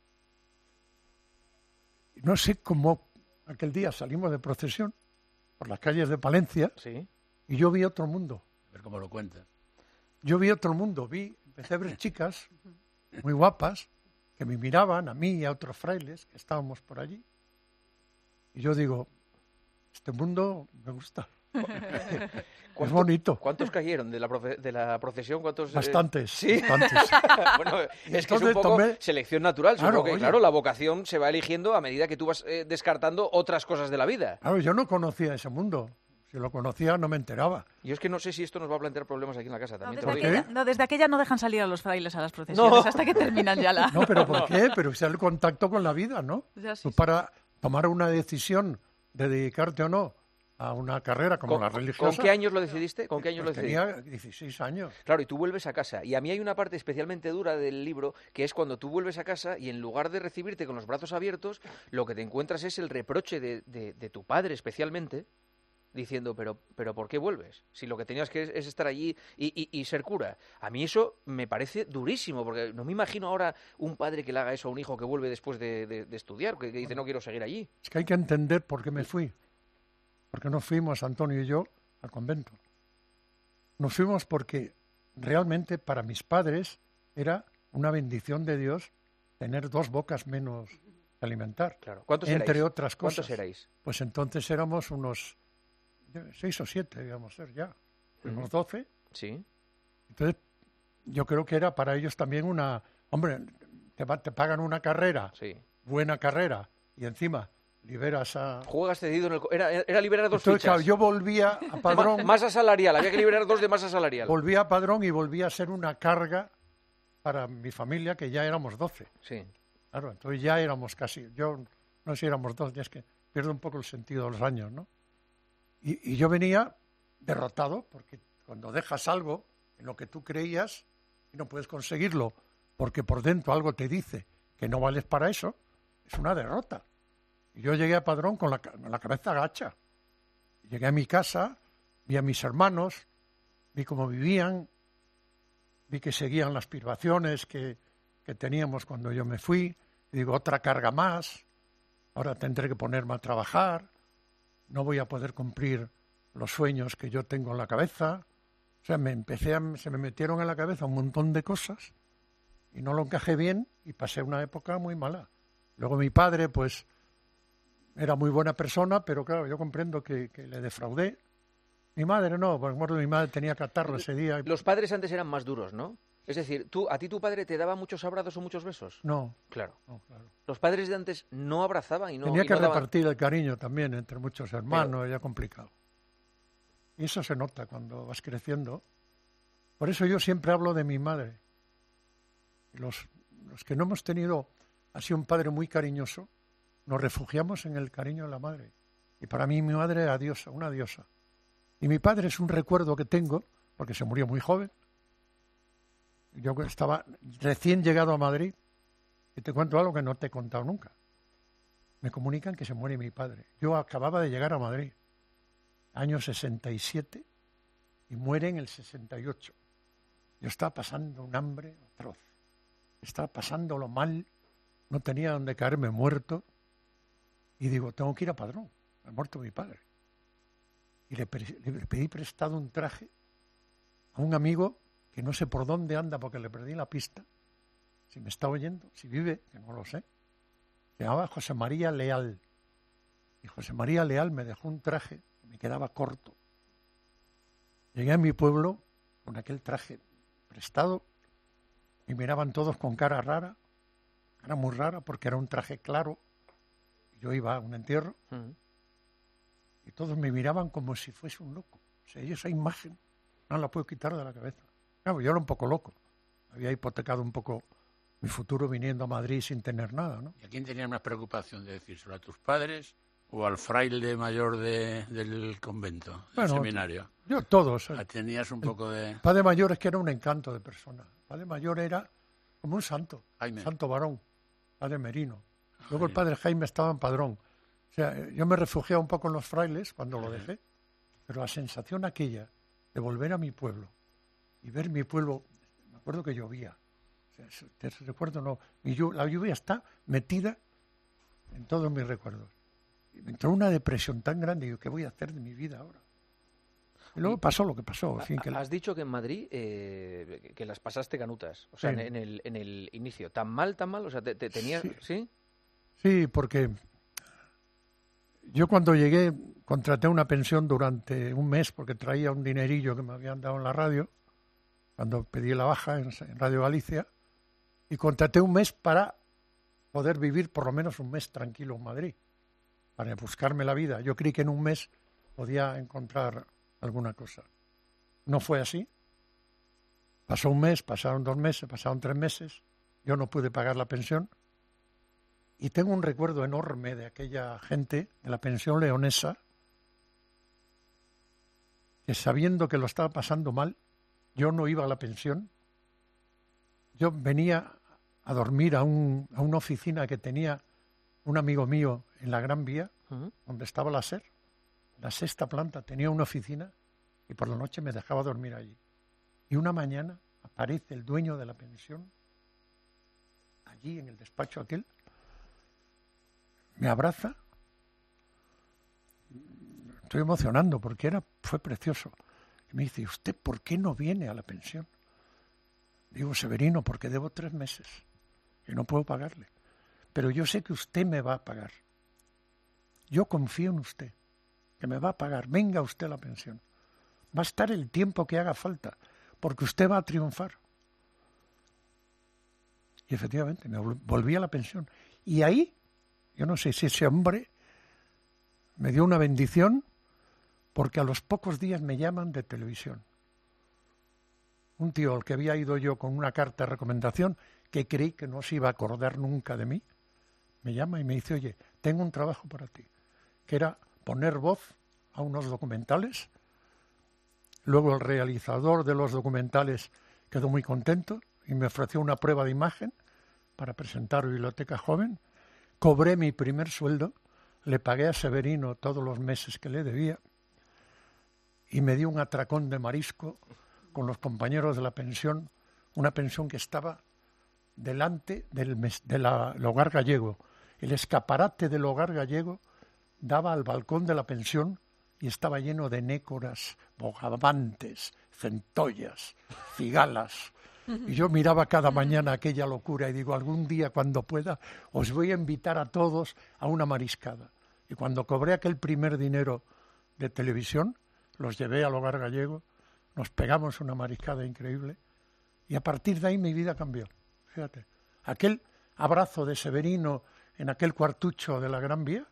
y no sé cómo aquel día salimos de procesión por las calles de Palencia, sí, y yo vi otro mundo. A ver cómo lo cuentas. Yo vi otro mundo, empecé a ver chicas muy guapas que me miraban a mí y a otros frailes que estábamos por allí. Y yo digo, este mundo me gusta. Es bonito. ¿Cuántos cayeron de la procesión? ¿Cuántos? Bastantes. ¿Sí? Bastantes. Bueno, es que es un poco selección natural. Claro, que, claro, la vocación se va eligiendo a medida que tú vas descartando otras cosas de la vida. Claro, yo no conocía ese mundo. O Si lo conocía no me enteraba. Yo es que no sé si esto nos va a plantear problemas aquí en la casa. También No, te lo digo. desde aquella no dejan salir a los frailes a las procesiones hasta que terminan ya la... No, pero ¿por qué? Pero es el contacto con la vida, ¿no? Ya, sí, Tú sí. para tomar una decisión de dedicarte o no a una carrera como la religiosa... ¿Con qué años lo decidiste? ¿Con qué años pues lo decidiste? tenía 16 años. Claro, y tú vuelves a casa. Y a mí hay una parte especialmente dura del libro, que es cuando tú vuelves a casa y en lugar de recibirte con los brazos abiertos, lo que te encuentras es el reproche de tu padre especialmente, diciendo, pero ¿por qué vuelves? Si lo que tenías que es estar allí y ser cura. A mí eso me parece durísimo, porque no me imagino ahora un padre que le haga eso a un hijo que vuelve después de estudiar, que dice, no quiero seguir allí. Es que hay que entender por qué me fui. Porque no fuimos, Antonio y yo, al convento. Nos fuimos porque realmente para mis padres era una bendición de Dios tener 2 bocas menos que alimentar. Claro. ¿Cuántos entre erais? otras cosas. ¿Cuántos erais? Pues entonces éramos unos 6 o 7, digamos ser ya. Unos 12. Sí. Entonces, yo creo que era para ellos también una... Hombre, te pagan una carrera, Sí. buena carrera, y encima liberas a... Juegas cedido en el... Era liberar 2 Entonces, claro, fichas. yo volvía a Padrón, Masa salarial, había que liberar 2 de masa salarial. volvía a Padrón y volvía a ser una carga para mi familia, que ya éramos 12. Sí. Claro, entonces ya éramos casi... Yo no sé si éramos 12, ya es que pierdo un poco el sentido de los años, ¿no? Y yo venía derrotado, porque cuando dejas algo en lo que tú creías y no puedes conseguirlo, porque por dentro algo te dice que no vales para eso, es una derrota. Y yo llegué a Padrón con la cabeza gacha. Llegué a mi casa, vi a mis hermanos, vi cómo vivían, vi que seguían las privaciones que teníamos cuando yo me fui. Y digo, otra carga más, ahora tendré que ponerme a trabajar, no voy a poder cumplir los sueños que yo tengo en la cabeza. O sea, se me metieron en la cabeza un montón de cosas y no lo encajé bien y pasé una época muy mala. Luego mi padre, pues, era muy buena persona, pero claro, yo comprendo que le defraudé. Mi madre no, por ejemplo, mi madre tenía catarro ese día. Los padres antes eran más duros, ¿no? Es decir, ¿a ti tu padre te daba muchos abrazos o muchos besos? No, Claro. claro. Los padres de antes no abrazaban y no Tenía y que no daban- repartir el cariño también entre muchos hermanos, era complicado. Y eso se nota cuando vas creciendo. Por eso yo siempre hablo de mi madre. Los que no hemos tenido así un padre muy cariñoso, nos refugiamos en el cariño de la madre. Y para mí mi madre era diosa, una diosa. Y mi padre es un recuerdo que tengo, porque se murió muy joven. Yo estaba recién llegado a Madrid, y te cuento algo que no te he contado nunca. Me comunican que se muere mi padre. Yo acababa de llegar a Madrid, año 67, y muere en el 68. Yo estaba pasando un hambre atroz. Estaba pasándolo mal, no tenía donde caerme muerto. Y digo, tengo que ir a Padrón, ha muerto mi padre. Y le pedí prestado un traje a un amigo que no sé por dónde anda porque le perdí la pista. Si me está oyendo, si vive, que no lo sé. Se llamaba José María Leal. Y José María Leal me dejó un traje que me quedaba corto. Llegué a mi pueblo con aquel traje prestado y miraban todos con cara rara, cara muy rara porque era un traje claro. Yo iba a un entierro y todos me miraban como si fuese un loco. O sea, yo esa imagen no la puedo quitar de la cabeza. Claro, yo era un poco loco. Había hipotecado un poco mi futuro viniendo a Madrid sin tener nada, ¿no? ¿Y a quién tenías más preocupación de decírselo? ¿A tus padres o al fraile mayor del convento, del Bueno, seminario? Yo todos. Tenías un poco de... El padre mayor es que era un encanto de persona. El padre mayor era como un santo, Jaime. santo varón, padre Merino. Luego el padre Jaime estaba en Padrón. O sea, yo me refugiaba un poco en los frailes cuando lo dejé, pero la sensación aquella de volver a mi pueblo y ver mi pueblo, me acuerdo que llovía. O sea, te recuerdo, no, la lluvia está metida en todos mis recuerdos. Y me entró una depresión tan grande, digo, ¿qué voy a hacer de mi vida ahora? Y luego pasó lo que pasó. En fin, Has dicho que en Madrid que las pasaste canutas, o sea, Sí. en el inicio. ¿Tan mal? O sea, te tenías... Sí. ¿Sí? Sí, porque yo cuando llegué contraté una pensión durante un mes porque traía un dinerillo que me habían dado en la radio, cuando pedí la baja en Radio Galicia, y contraté un mes para poder vivir por lo menos un mes tranquilo en Madrid, para buscarme la vida. Yo creí que en un mes podía encontrar alguna cosa. No fue así. Pasó un mes, pasaron 2 meses, pasaron 3 meses. Yo no pude pagar la pensión. Y tengo un recuerdo enorme de aquella gente de la pensión leonesa que, sabiendo que lo estaba pasando mal, yo no iba a la pensión. Yo venía a dormir a una oficina que tenía un amigo mío en la Gran Vía, donde estaba la SER, la 6ª planta, tenía una oficina y por la noche me dejaba dormir allí. Y una mañana aparece el dueño de la pensión, allí en el despacho aquel, me abraza, estoy emocionando porque fue precioso, y me dice: ¿usted por qué no viene a la pensión? Digo: Severino, porque debo 3 meses y no puedo pagarle, pero yo sé que usted me va a pagar, yo confío en usted, que me va a pagar, venga usted a la pensión, va a estar el tiempo que haga falta, porque usted va a triunfar. Y efectivamente me volví a la pensión, y ahí yo no sé si ese hombre me dio una bendición, porque a los pocos días me llaman de televisión. Un tío al que había ido yo con una carta de recomendación, que creí que no se iba a acordar nunca de mí, me llama y me dice: oye, tengo un trabajo para ti, que era poner voz a unos documentales. Luego el realizador de los documentales quedó muy contento y me ofreció una prueba de imagen para presentar Biblioteca Joven. Cobré mi primer sueldo, le pagué a Severino todos los meses que le debía y me dio un atracón de marisco con los compañeros de la pensión, una pensión que estaba delante del hogar gallego. El escaparate del hogar gallego daba al balcón de la pensión y estaba lleno de nécoras, bogavantes, centollas, cigalas. Y yo miraba cada mañana aquella locura y digo: algún día, cuando pueda, os voy a invitar a todos a una mariscada. Y cuando cobré aquel primer dinero de televisión, los llevé al hogar gallego, nos pegamos una mariscada increíble y a partir de ahí mi vida cambió. Fíjate, aquel abrazo de Severino en aquel cuartucho de la Gran Vía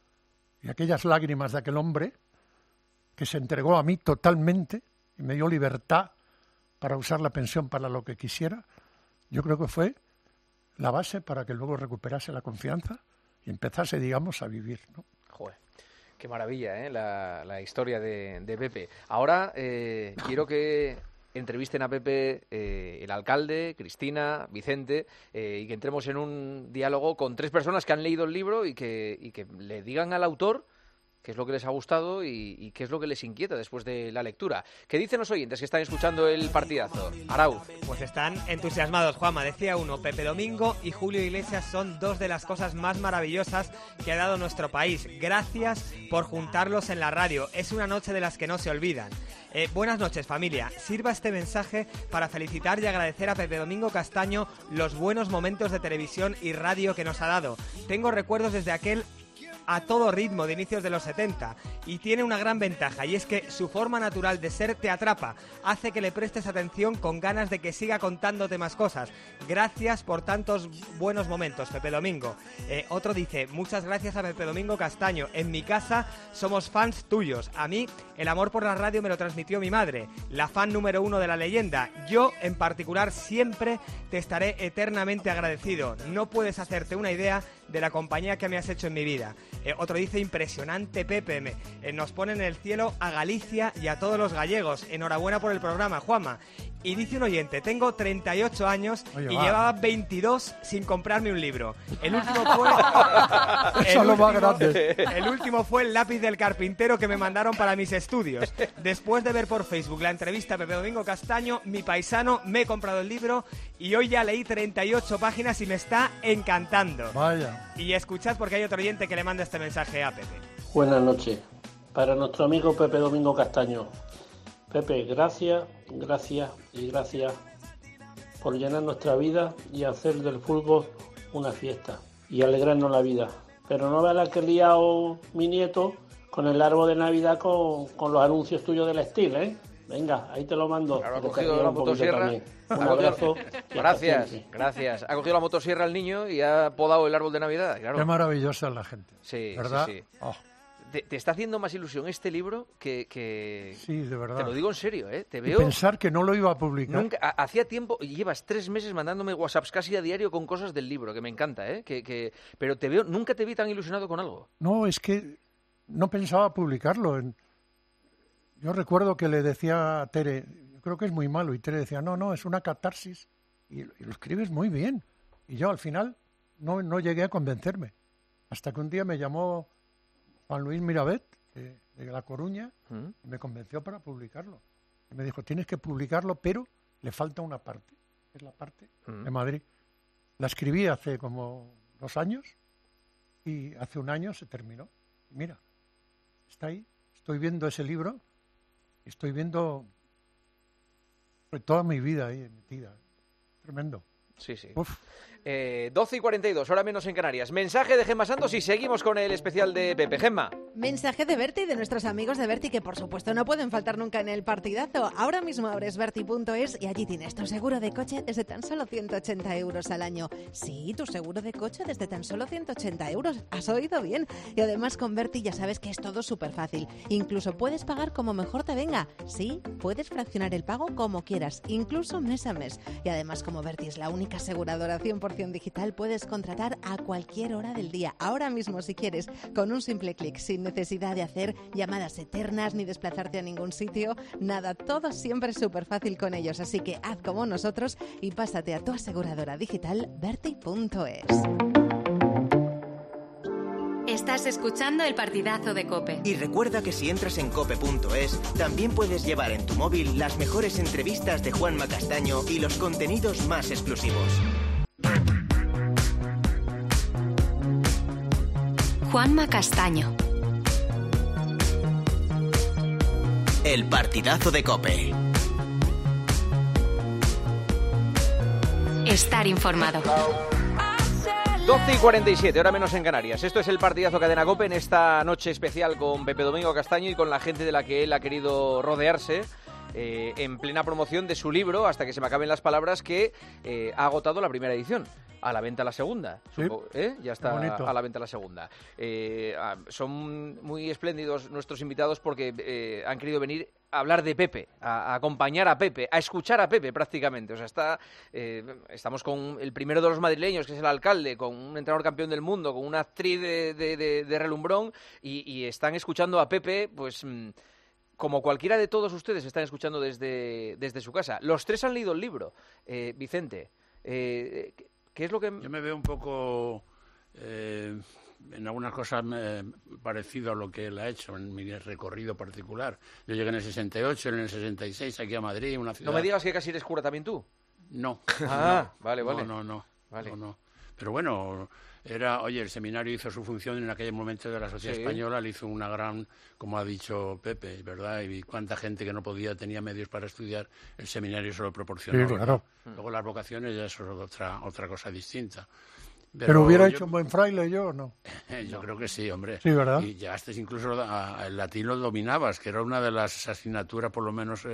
y aquellas lágrimas de aquel hombre que se entregó a mí totalmente y me dio libertad para usar la pensión para lo que quisiera, yo creo que fue la base para que luego recuperase la confianza y empezase, digamos, a vivir, ¿no? Joder, qué maravilla, ¿eh? La historia de Pepe. Ahora quiero que entrevisten a Pepe el alcalde, Cristina, Vicente, y que entremos en un diálogo con 3 personas que han leído el libro y que le digan al autor qué es lo que les ha gustado y qué es lo que les inquieta después de la lectura. ¿Qué dicen los oyentes que están escuchando el partidazo? Arauz. Pues están entusiasmados, Juanma. Decía uno: Pepe Domingo y Julio Iglesias son 2 de las cosas más maravillosas que ha dado nuestro país. Gracias por juntarlos en la radio. Es una noche de las que no se olvidan. Buenas noches, familia. Sirva este mensaje para felicitar y agradecer a Pepe Domingo Castaño los buenos momentos de televisión y radio que nos ha dado. Tengo recuerdos desde aquel A Todo Ritmo de inicios de los 70 y tiene una gran ventaja, y es que su forma natural de ser te atrapa, hace que le prestes atención con ganas de que siga contándote más cosas. Gracias por tantos buenos momentos, Pepe Domingo. Otro dice: muchas gracias a Pepe Domingo Castaño, en mi casa somos fans tuyos. A mí el amor por la radio me lo transmitió mi madre, la fan número 1 de la leyenda. Yo en particular siempre te estaré eternamente agradecido. No puedes hacerte una idea de la compañía que me has hecho en mi vida. Otro dice: impresionante, Pepe. Nos pone en el cielo a Galicia y a todos los gallegos. Enhorabuena por el programa, Juanma. Y dice un oyente: tengo 38 años y llevaba 22 sin comprarme un libro. El último fue el lápiz del carpintero que me mandaron para mis estudios. Después de ver por Facebook la entrevista a Pepe Domingo Castaño, mi paisano, me he comprado el libro y hoy ya leí 38 páginas y me está encantando. Vaya. Y escuchad, porque hay otro oyente que le manda este mensaje a Pepe. Buenas noches. Para nuestro amigo Pepe Domingo Castaño. Pepe, gracias por llenar nuestra vida y hacer del fútbol una fiesta y alegrarnos la vida. Pero no veas la que he liado mi nieto con el árbol de Navidad con los anuncios tuyos del estilo, ¿eh? Venga, ahí te lo mando. Claro, ha cogido la motosierra. Un abrazo. Gracias. Ha cogido la motosierra el niño y ha podado el árbol de Navidad. Claro. Qué maravillosa es la gente. Sí, ¿verdad? Sí. Oh. te está haciendo más ilusión este libro que... Sí, de verdad. Te lo digo en serio, ¿eh? Te Y veo... pensar que no lo iba a publicar. Nunca, hacía tiempo, y llevas 3 meses mandándome WhatsApps casi a diario con cosas del libro, que me encanta, ¿eh? Pero te veo, nunca te vi tan ilusionado con algo. No, es que no pensaba publicarlo. Yo recuerdo que le decía a Tere, yo creo que es muy malo, y Tere decía, no, es una catarsis, y lo escribes muy bien. Y yo al final no llegué a convencerme. Hasta que un día me llamó Juan Luis Mirabet, de La Coruña, y me convenció para publicarlo. Y me dijo, tienes que publicarlo, pero le falta una parte, que es la parte de Madrid. La escribí hace como 2 años, y hace 1 año se terminó. Y mira, está ahí, estoy viendo ese libro, estoy viendo toda mi vida ahí metida. Tremendo. Sí, sí. Uf. 12:42, hora menos en Canarias. Mensaje de Gemma Santos y seguimos con el especial de Pepe. Gemma. Mensaje de Berti, de nuestros amigos de Berti, que por supuesto no pueden faltar nunca en el partidazo. Ahora mismo abres berti.es y allí tienes tu seguro de coche desde tan solo 180 euros al año. Sí, tu seguro de coche desde tan solo 180 euros. ¿Has oído bien? Y además con Berti ya sabes que es todo súper fácil. Incluso puedes pagar como mejor te venga. Sí, puedes fraccionar el pago como quieras, incluso mes a mes. Y además, como Berti es la única aseguradora 100% digital, puedes contratar a cualquier hora del día, ahora mismo si quieres, con un simple clic, sin necesidad de hacer llamadas eternas ni desplazarte a ningún sitio, nada, todo siempre súper fácil con ellos, así que haz como nosotros y pásate a tu aseguradora digital berti.es. Estás escuchando el partidazo de COPE. Y recuerda que si entras en cope.es, también puedes llevar en tu móvil las mejores entrevistas de Juanma Castaño y los contenidos más exclusivos. Juanma Castaño. El partidazo de COPE. Estar informado. 12:47, hora menos en Canarias. Esto es el partidazo Cadena COPE en esta noche especial con Pepe Domingo Castaño y con la gente de la que él ha querido rodearse. En plena promoción de su libro, hasta que se me acaben las palabras, que ha agotado la primera edición. A la venta la segunda. Sí. Ya está a la venta la segunda. Son muy espléndidos nuestros invitados porque han querido venir a hablar de Pepe, a acompañar a Pepe, a escuchar a Pepe prácticamente. O sea, estamos con el primero de los madrileños, que es el alcalde, con un entrenador campeón del mundo, con una actriz de relumbrón, y están escuchando a Pepe, pues... como cualquiera de todos ustedes están escuchando desde su casa. Los 3 han leído el libro. Vicente, ¿qué es lo que...? Yo me veo un poco, en algunas cosas parecido a lo que él ha hecho en mi recorrido particular. Yo llegué en el 68, en el 66 aquí a Madrid, una ciudad... No me digas que casi eres cura también tú. No. Ah, no, vale. No. Vale. No. Pero bueno... el seminario hizo su función en aquel momento de la sociedad española, le hizo una gran, como ha dicho Pepe, ¿verdad? Y cuánta gente que no tenía medios para estudiar, el seminario se lo proporcionó. Sí, claro. Luego las vocaciones ya eso es otra cosa distinta. Pero hubiera hecho un buen fraile yo, ¿o no? Yo creo que sí, hombre. Sí, ¿verdad? Y ya hasta incluso el latín lo dominabas, que era una de las asignaturas por lo menos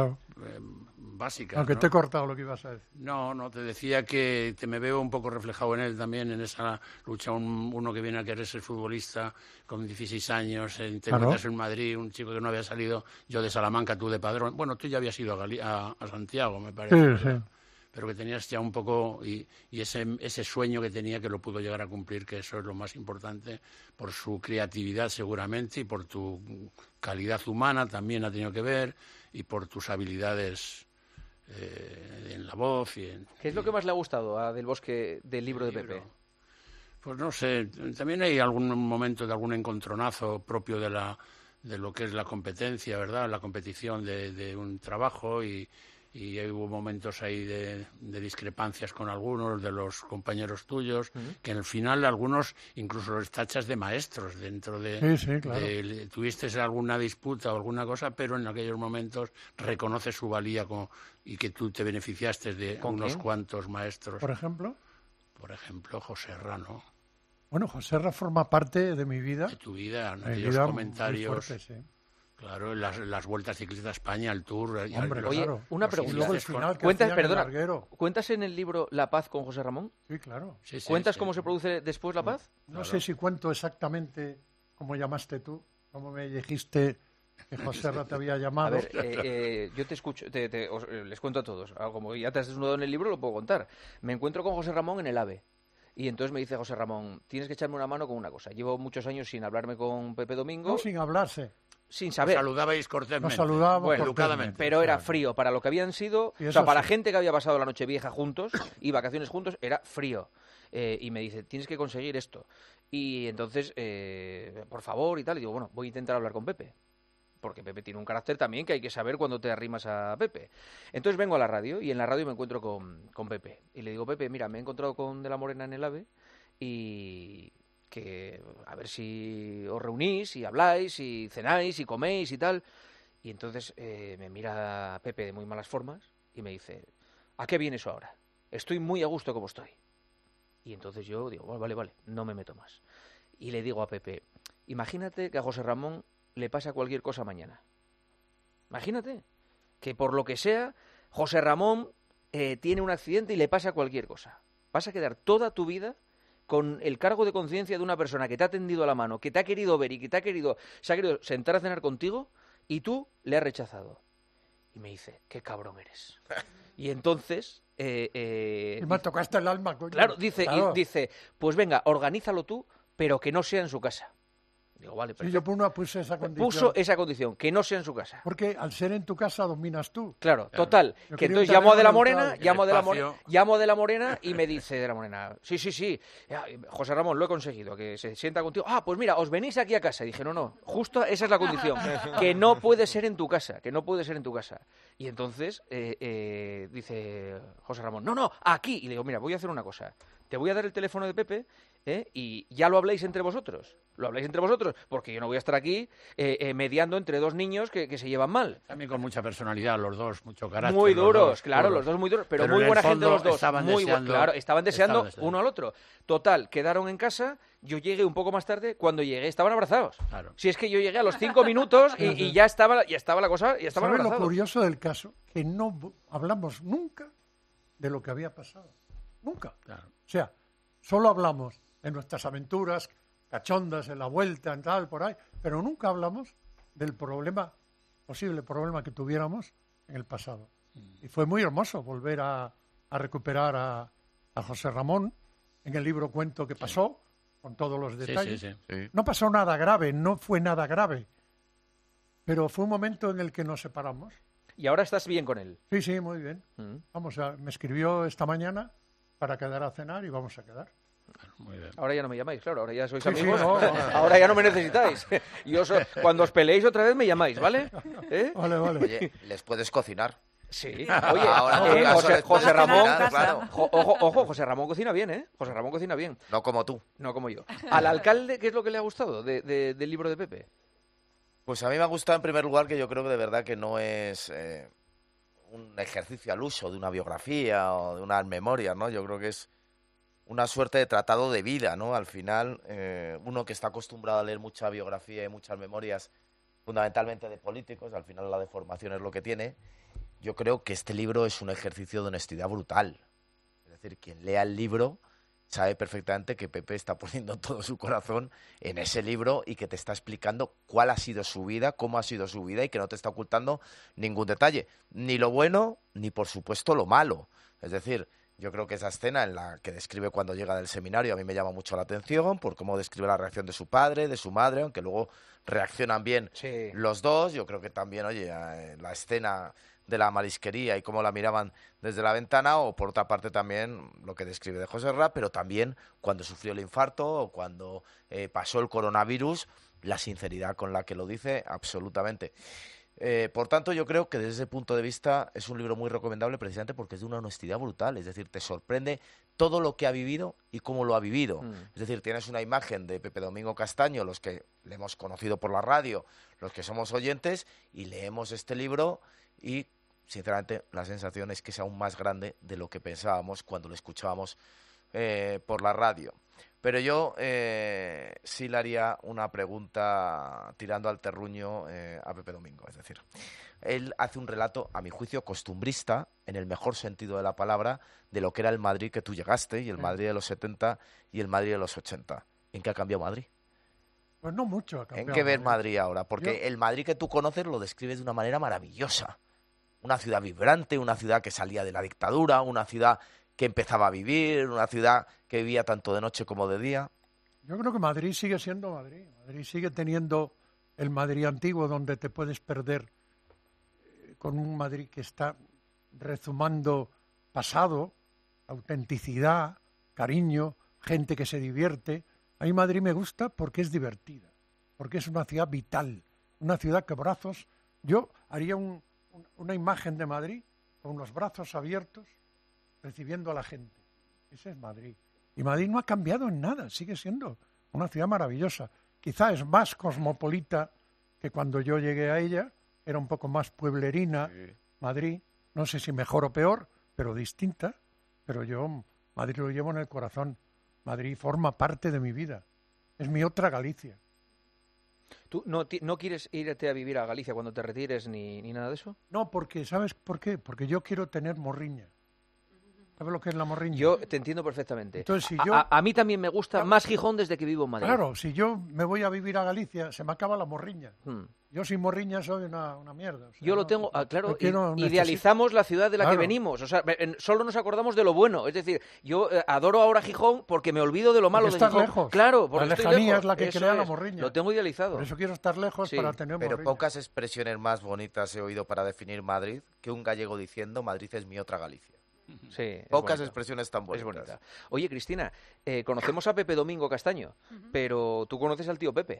básicas. Aunque ¿no? te he cortado lo que ibas a decir. No, te decía que me veo un poco reflejado en él también, en esa lucha. Uno que viene a querer ser futbolista con 16 años, te encuentras en Madrid, un chico que no había salido, yo de Salamanca, tú de Padrón. Bueno, tú ya habías ido a Santiago, me parece. Sí. Pero que tenías ya un poco, y ese sueño que tenía, que lo pudo llegar a cumplir, que eso es lo más importante, por su creatividad seguramente, y por tu calidad humana también ha tenido que ver, y por tus habilidades en la voz. ¿Qué es lo que más le ha gustado a Del Bosque del libro de Pepe? Pues no sé, también hay algún momento de algún encontronazo propio de lo que es la competencia, ¿verdad? La competición de un trabajo, y hubo momentos ahí de discrepancias con algunos de los compañeros tuyos, que al final algunos incluso los tachas de maestros dentro de... Sí, claro. Tuviste alguna disputa o alguna cosa, pero en aquellos momentos reconoces su valía y que tú te beneficiaste de unos cuantos maestros. ¿Por ejemplo? Por ejemplo, José Rano. Bueno, José Ra forma parte de mi vida. De tu vida, en aquellos comentarios... Muy fuerte, sí. Claro, las vueltas ciclistas de España, el Tour... Hombre, Oye, claro. Una pregunta. Y luego el final que ¿Cuentas en el libro La Paz con José Ramón? Sí, claro. ¿Cuentas cómo se produce después La Paz? No sé si cuento exactamente ¿Cómo llamaste tú? ¿Cómo me dijiste que José Ra te había llamado? A ver, yo te escucho, les cuento a todos. Como ya te has desnudado en el libro, lo puedo contar. Me encuentro con José Ramón en el AVE. Y entonces me dice José Ramón, tienes que echarme una mano con una cosa. Llevo muchos años sin hablarme con Pepe Domingo. No, sin hablarse. Sin saber. Nos saludabais cortésmente. Nos saludábamos bueno, educadamente. Pero era frío. Para lo que habían sido... Y o sea, para sí. gente que había pasado la Nochevieja juntos y vacaciones juntos, era frío. Y me dice, tienes que conseguir esto. Y entonces, por favor, y tal. Y digo, bueno, voy a intentar hablar con Pepe. Porque Pepe tiene un carácter también que hay que saber cuando te arrimas a Pepe. Entonces vengo a la radio y en la radio me encuentro con Pepe. Y le digo, Pepe, mira, me he encontrado con De la Morena en el AVE y que a ver si os reunís y habláis y cenáis y coméis y tal. Y entonces me mira Pepe de muy malas formas y me dice, ¿a qué viene eso ahora? Estoy muy a gusto como estoy. Y entonces yo digo, bueno, vale, no me meto más. Y le digo a Pepe, imagínate que a José Ramón le pasa cualquier cosa mañana. Imagínate que por lo que sea, José Ramón tiene un accidente y le pasa cualquier cosa. Vas a quedar toda tu vida con el cargo de conciencia de una persona que te ha tendido la mano, que te ha querido ver y que se ha querido sentar a cenar contigo y tú le has rechazado. Y me dice, qué cabrón eres. Y entonces... y me tocaste el alma, coño. Claro, dice, pues venga, organízalo tú, pero que no sea en su casa. Digo, vale, perfecto. Sí, yo puse esa condición. Puso esa condición, que no sea en su casa. Porque al ser en tu casa dominas tú. Claro, total. Yo Que quería entonces un llamo a De la terreno Morena, neutral. llamo a De la Morena y me dice De la Morena, sí, ya, José Ramón, lo he conseguido, que se sienta contigo. Ah, pues mira, os venís aquí a casa. Y dije, no, justo esa es la condición, que no puede ser en tu casa, Y entonces dice José Ramón, no, aquí. Y le digo, mira, voy a hacer una cosa. Te voy a dar el teléfono de Pepe y ya lo habláis entre vosotros. Porque yo no voy a estar aquí mediando entre dos niños que se llevan mal. También con mucha personalidad, los dos, mucho carácter. Muy duros, los dos muy duros, pero muy buena gente los dos. Estaban deseando uno al otro. Total, quedaron en casa, yo llegué un poco más tarde, cuando llegué estaban abrazados. Claro. Si es que yo llegué a los 5 minutos y ya estaba la cosa, ya estaban ¿Sabes abrazados. lo curioso del caso? Que no hablamos nunca de lo que había pasado. Nunca. Claro. O sea, solo hablamos de nuestras aventuras cachondas en la vuelta, en tal, por ahí, pero nunca hablamos del posible problema que tuviéramos en el pasado. Y fue muy hermoso volver a recuperar a José Ramón. En el libro cuento qué pasó, con todos los detalles. Sí. No pasó nada grave, no fue nada grave, pero fue un momento en el que nos separamos. ¿Y ahora estás bien con él? Sí, muy bien. Me escribió esta mañana para quedar a cenar y vamos a quedar. Muy bien. Ahora ya no me llamáis, claro, ahora ya sois Sí, amigos. no. Ahora ya no me necesitáis. Cuando os peleéis otra vez me llamáis, ¿vale? Vale. Oye, ¿les puedes cocinar? Sí. Oye, Ahora, en tu caso, les puedes José Ramón, cocinar, claro. ojo, José Ramón cocina bien, ¿eh? José Ramón cocina bien. No como tú. No como yo. ¿Al alcalde qué es lo que le ha gustado del libro de Pepe? Pues a mí me ha gustado en primer lugar que yo creo que de verdad que no es un ejercicio al uso de una biografía o de unas memorias, ¿no? Yo creo que es una suerte de tratado de vida, ¿no? Al final, uno que está acostumbrado a leer mucha biografía y muchas memorias, fundamentalmente de políticos, al final la deformación es lo que tiene. Yo creo que este libro es un ejercicio de honestidad brutal. Es decir, quien lea el libro sabe perfectamente que Pepe está poniendo todo su corazón en ese libro y que te está explicando cuál ha sido su vida, cómo ha sido su vida y que no te está ocultando ningún detalle, ni lo bueno, ni por supuesto lo malo. Es decir, yo creo que esa escena en la que describe cuando llega del seminario a mí me llama mucho la atención por cómo describe la reacción de su padre, de su madre, aunque luego reaccionan bien los dos. Yo creo que también, la escena de la marisquería y cómo la miraban desde la ventana, o por otra parte también lo que describe de José Ra, pero también cuando sufrió el infarto o cuando pasó el coronavirus, la sinceridad con la que lo dice, absolutamente. Por tanto, yo creo que desde ese punto de vista es un libro muy recomendable precisamente porque es de una honestidad brutal, es decir, te sorprende todo lo que ha vivido y cómo lo ha vivido. Es decir, tienes una imagen de Pepe Domingo Castaño, los que le hemos conocido por la radio, los que somos oyentes, y leemos este libro y, sinceramente, la sensación es que es aún más grande de lo que pensábamos cuando lo escuchábamos por la radio. Pero yo sí le haría una pregunta tirando al terruño a Pepe Domingo. Es decir, él hace un relato, a mi juicio, costumbrista, en el mejor sentido de la palabra, de lo que era el Madrid que tú llegaste, y el Madrid de los 70 y el Madrid de los 80. ¿En qué ha cambiado Madrid? Pues no mucho. ¿En qué ves Madrid ahora? Porque el Madrid que tú conoces lo describes de una manera maravillosa. Una ciudad vibrante, una ciudad que salía de la dictadura, una ciudad que empezaba a vivir, una ciudad que vivía tanto de noche como de día. Yo creo que Madrid sigue siendo Madrid. Madrid sigue teniendo el Madrid antiguo donde te puedes perder con un Madrid que está rezumando pasado, autenticidad, cariño, gente que se divierte. A mí Madrid me gusta porque es divertida, porque es una ciudad vital, una ciudad que brazos... Yo haría una imagen de Madrid con los brazos abiertos recibiendo a la gente. Ese es Madrid. Y Madrid no ha cambiado en nada, sigue siendo una ciudad maravillosa. Quizá es más cosmopolita que cuando yo llegué a ella, era un poco más pueblerina, sí. Madrid, no sé si mejor o peor, pero distinta, pero yo Madrid lo llevo en el corazón. Madrid forma parte de mi vida, es mi otra Galicia. ¿Tú no quieres irte a vivir a Galicia cuando te retires ni nada de eso? No, porque, ¿sabes por qué? Porque yo quiero tener morriña. ¿Sabes lo que es la morriña? Yo te entiendo perfectamente. Entonces, si yo... a mí también me gusta más Gijón desde que vivo en Madrid. Claro, si yo me voy a vivir a Galicia, se me acaba la morriña. Yo sin morriña soy una mierda. O sea, yo lo tengo, claro, no idealizamos la ciudad de la que venimos. O sea, solo nos acordamos de lo bueno. Es decir, yo adoro ahora Gijón porque me olvido de lo malo de Gijón. Lejos. Claro, porque la lejanía es la que crea la morriña. Lo tengo idealizado. Por eso quiero estar lejos para tener morriña. Pero pocas expresiones más bonitas he oído para definir Madrid que un gallego diciendo Madrid es mi otra Galicia. Sí, pocas expresiones tan bonitas. Es bonita. Oye, Cristina, conocemos a Pepe Domingo Castaño, pero tú conoces al tío Pepe.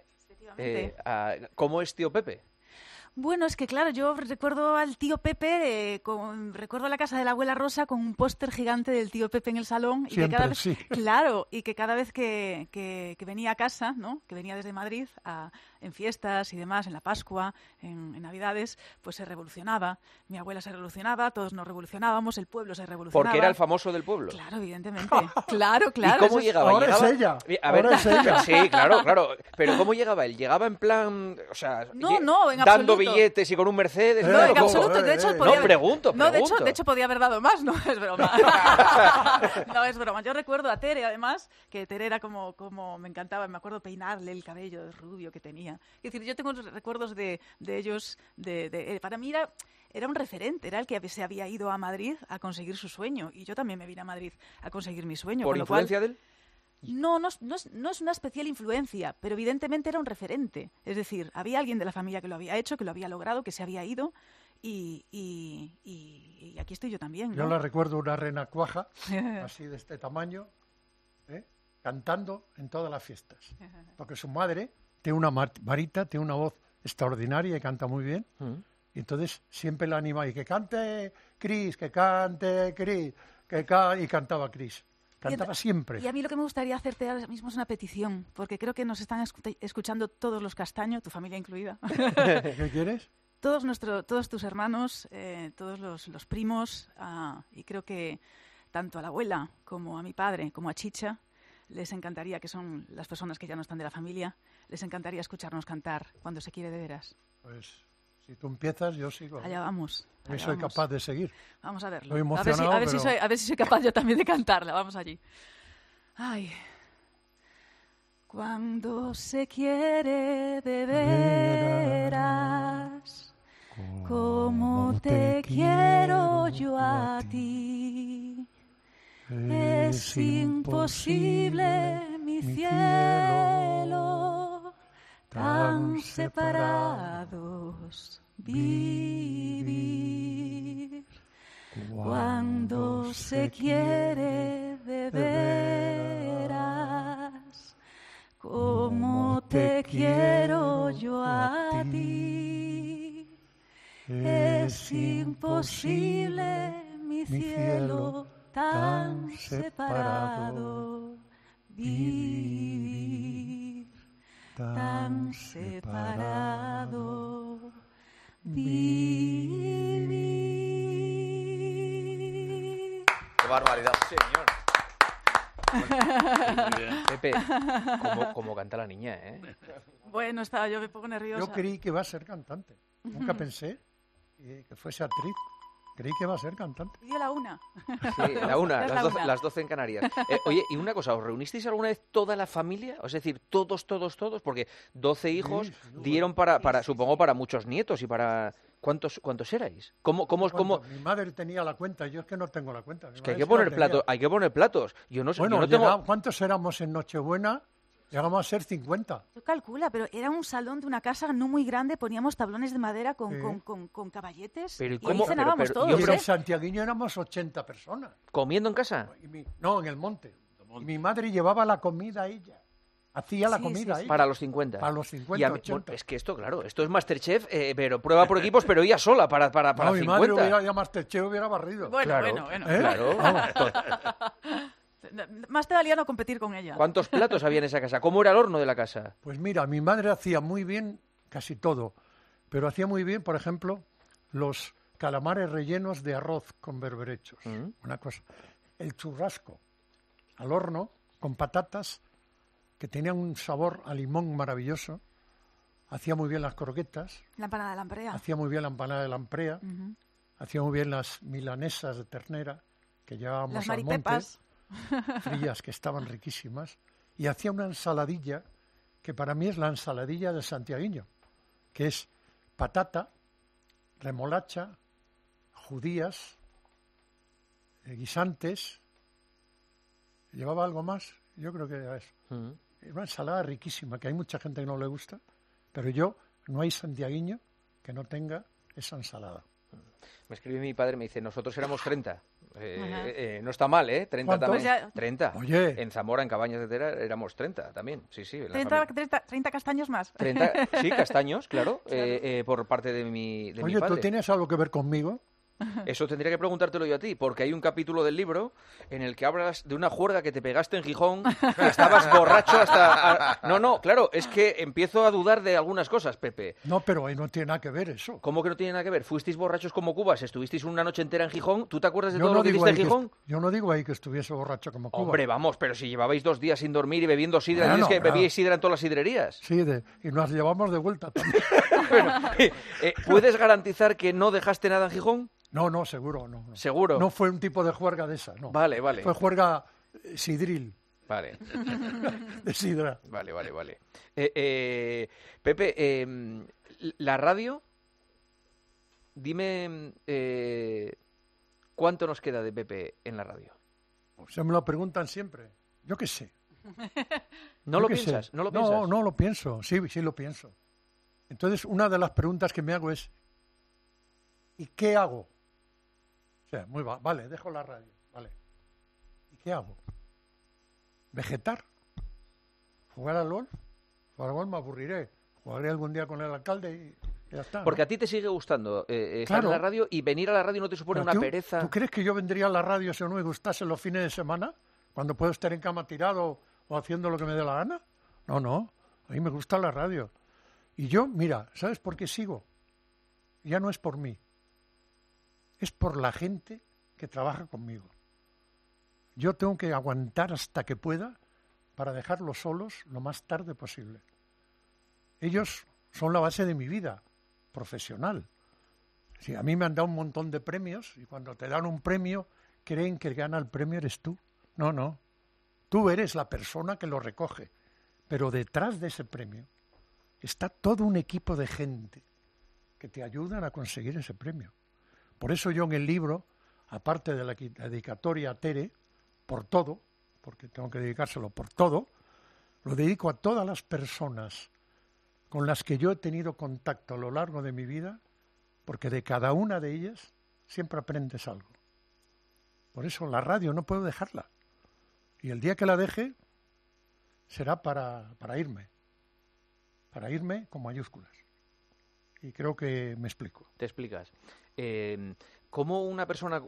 ¿Cómo es tío Pepe? Bueno, es que claro, yo recuerdo al tío Pepe, recuerdo la casa de la abuela Rosa con un póster gigante del tío Pepe en el salón. Siempre, y que cada vez, sí. Claro, y que cada vez que venía a casa, ¿no? Que venía desde Madrid en fiestas y demás, en la Pascua, en Navidades, pues se revolucionaba. Mi abuela se revolucionaba, todos nos revolucionábamos, el pueblo se revolucionaba. Porque era el famoso del pueblo. Claro, evidentemente. Claro. ¿Y cómo llegaba? Ahora es ella. A ver, ahora es ella. Sí, claro. Pero ¿cómo llegaba él? ¿Llegaba en plan, o sea, no, en dando absoluto. Billetes y con un Mercedes? No, en absoluto. De hecho, podía pregunto. No, de hecho podía haber dado más, no es broma. No es broma. Yo recuerdo a Tere, además, que Tere era como me encantaba, me acuerdo peinarle el cabello rubio que tenía. Es decir, yo tengo recuerdos de ellos, para mí era un referente, era el que se había ido a Madrid a conseguir su sueño. Y yo también me vine a Madrid a conseguir mi sueño. ¿Por influencia de él? No es una especial influencia, pero evidentemente era un referente. Es decir, había alguien de la familia que lo había hecho, que lo había logrado, que se había ido, y aquí estoy yo también, ¿no? Yo la recuerdo una renacuaja, así de este tamaño, cantando en todas las fiestas. Porque su madre tiene una varita, tiene una voz extraordinaria y canta muy bien. Y entonces siempre la animaba, y que cante Cris, y cantaba Cris. Cantaba siempre. Y a mí lo que me gustaría hacerte ahora mismo es una petición, porque creo que nos están escuchando todos los Castaño, tu familia incluida. ¿Qué quieres? Todos tus hermanos, todos los primos, y creo que tanto a la abuela como a mi padre, como a Chicha, les encantaría, que son las personas que ya no están de la familia, les encantaría escucharnos cantar cuando se quiere de veras. Pues si tú empiezas, yo sigo. Allá vamos. Yo soy capaz de seguir. Vamos a verlo. Estoy emocionado, a ver si soy capaz yo también de cantarla. Vamos allí. Ay. Cuando se quiere de veras, como te quiero yo a ti, es imposible, mi cielo, tan separados vivir. Cuando se quiere de veras, como te quiero yo a ti, es imposible, mi cielo, tan separado vivir, tan separado vivir. ¡Qué barbaridad! Señor. Pepe, ¿cómo canta la niña, ¿eh? Bueno, yo me pongo nerviosa. Yo creí que iba a ser cantante. Nunca pensé que fuese actriz. Creí que iba a ser cantante. Dio la una. Sí, la una, Es las 12 en Canarias. Oye, y una cosa, ¿os reunisteis alguna vez toda la familia? Es decir, todos, porque 12 hijos dieron para supongo, para muchos nietos y para... ¿Cuántos erais? ¿Cómo? Mi madre tenía la cuenta, yo es que no tengo la cuenta. Es que hay que poner platos. Yo no sé, bueno, yo no tengo... ¿cuántos éramos en Nochebuena? Llegamos a ser 50. Tú calcula, pero era un salón de una casa no muy grande, poníamos tablones de madera con caballetes pero, y ahí cenábamos todos. Y en Santiaguiño éramos 80 personas. ¿Comiendo en casa? No, en el monte. Y mi madre llevaba la comida a ella. Hacía la comida ella. Para los 50. Para los 50, 80. Bueno, es que esto, claro, esto es Masterchef, pero prueba por equipos, pero ella sola para 50. Mi madre hubiera Masterchef hubiera barrido. Bueno. Claro. Más te valía no competir con ella. ¿Cuántos platos había en esa casa? ¿Cómo era el horno de la casa? Pues mira, mi madre hacía muy bien casi todo, pero hacía muy bien, por ejemplo, los calamares rellenos de arroz con berberechos. Una cosa. El churrasco al horno con patatas que tenían un sabor a limón maravilloso. Hacía muy bien las croquetas. La empanada de lamprea. Hacía muy bien la empanada de lamprea. Hacía muy bien las milanesas de ternera que llevábamos las al maripepas. Monte. Frías, que estaban riquísimas. Y hacía una ensaladilla que para mí es la ensaladilla del santiagueño, que es patata, remolacha, judías, guisantes. ¿Llevaba algo más? Yo creo que era eso. Es una ensalada riquísima, que hay mucha gente que no le gusta, pero no hay santiagueño que no tenga esa ensalada. Me escribe mi padre, me dice, nosotros éramos 30. No está mal, ¿eh? 30 ¿Cuántos? también. 30. Oye. En Zamora, en Cabañas de Tera, éramos 30 también. Sí. 30 castaños más. 30, sí, castaños, claro, por parte de mi padre. Oye, ¿tú tienes algo que ver conmigo? Eso tendría que preguntártelo yo a ti, porque hay un capítulo del libro en el que hablas de una juerga que te pegaste en Gijón, que estabas borracho hasta... No, claro, es que empiezo a dudar de algunas cosas, Pepe. No, pero ahí no tiene nada que ver eso. ¿Cómo que no tiene nada que ver? ¿Fuisteis borrachos como cubas? ¿Estuvisteis una noche entera en Gijón? ¿Tú te acuerdas de todo lo que hiciste en Gijón? Yo no digo ahí que estuviese borracho como Cuba. Hombre, vamos, pero si llevabais 2 días sin dormir y bebiendo sidra, dices que bebíais sidra en todas las sidrerías. Sí, y nos llevamos de vuelta también. ¿Puedes garantizar que no dejaste nada en Gijón? No, seguro, no. ¿Seguro? No fue un tipo de juerga de esa, no. Vale. Fue juerga sidril. Vale. De sidra. Vale. Pepe, la radio, dime cuánto nos queda de Pepe en la radio. Se me lo preguntan siempre. Yo qué sé. ¿No lo piensas? No lo pienso. Sí lo pienso. Entonces, una de las preguntas que me hago es, ¿y qué hago? O sea, vale, dejo la radio, vale. ¿Y qué hago? ¿Vegetar? ¿Jugar al golf? Jugar al golf me aburriré. Jugaré algún día con el alcalde y ya está. Porque a ti te sigue gustando estar en la radio y venir a la radio no te supone una pereza. ¿Tú crees que yo vendría a la radio si no me gustase los fines de semana? Cuando puedo estar en cama tirado o haciendo lo que me dé la gana. No. A mí me gusta la radio. Y yo, mira, ¿sabes por qué sigo? Ya no es por mí. Es por la gente que trabaja conmigo. Yo tengo que aguantar hasta que pueda para dejarlos solos lo más tarde posible. Ellos son la base de mi vida profesional. Sí, a mí me han dado un montón de premios y cuando te dan un premio creen que gana el premio eres tú. No. Tú eres la persona que lo recoge. Pero detrás de ese premio está todo un equipo de gente que te ayudan a conseguir ese premio. Por eso yo en el libro, aparte de la dedicatoria a Tere, por todo, porque tengo que dedicárselo por todo, lo dedico a todas las personas con las que yo he tenido contacto a lo largo de mi vida, porque de cada una de ellas siempre aprendes algo. Por eso la radio no puedo dejarla. Y el día que la deje será para irme con mayúsculas. Y creo que me explico. Te explicas. ¿Cómo una persona,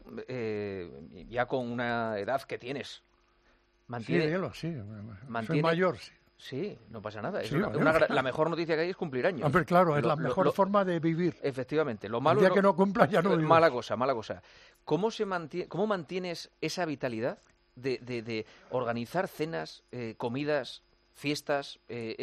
ya con una edad que tienes, mantiene... Sí, soy mayor, sí. Sí, no pasa nada. Sí, la mejor noticia que hay es cumplir años. Hombre, claro, es la mejor forma de vivir. Efectivamente. Lo malo el día que no cumpla ya no vives. Mala cosa. ¿Cómo mantienes esa vitalidad de organizar cenas, comidas, fiestas,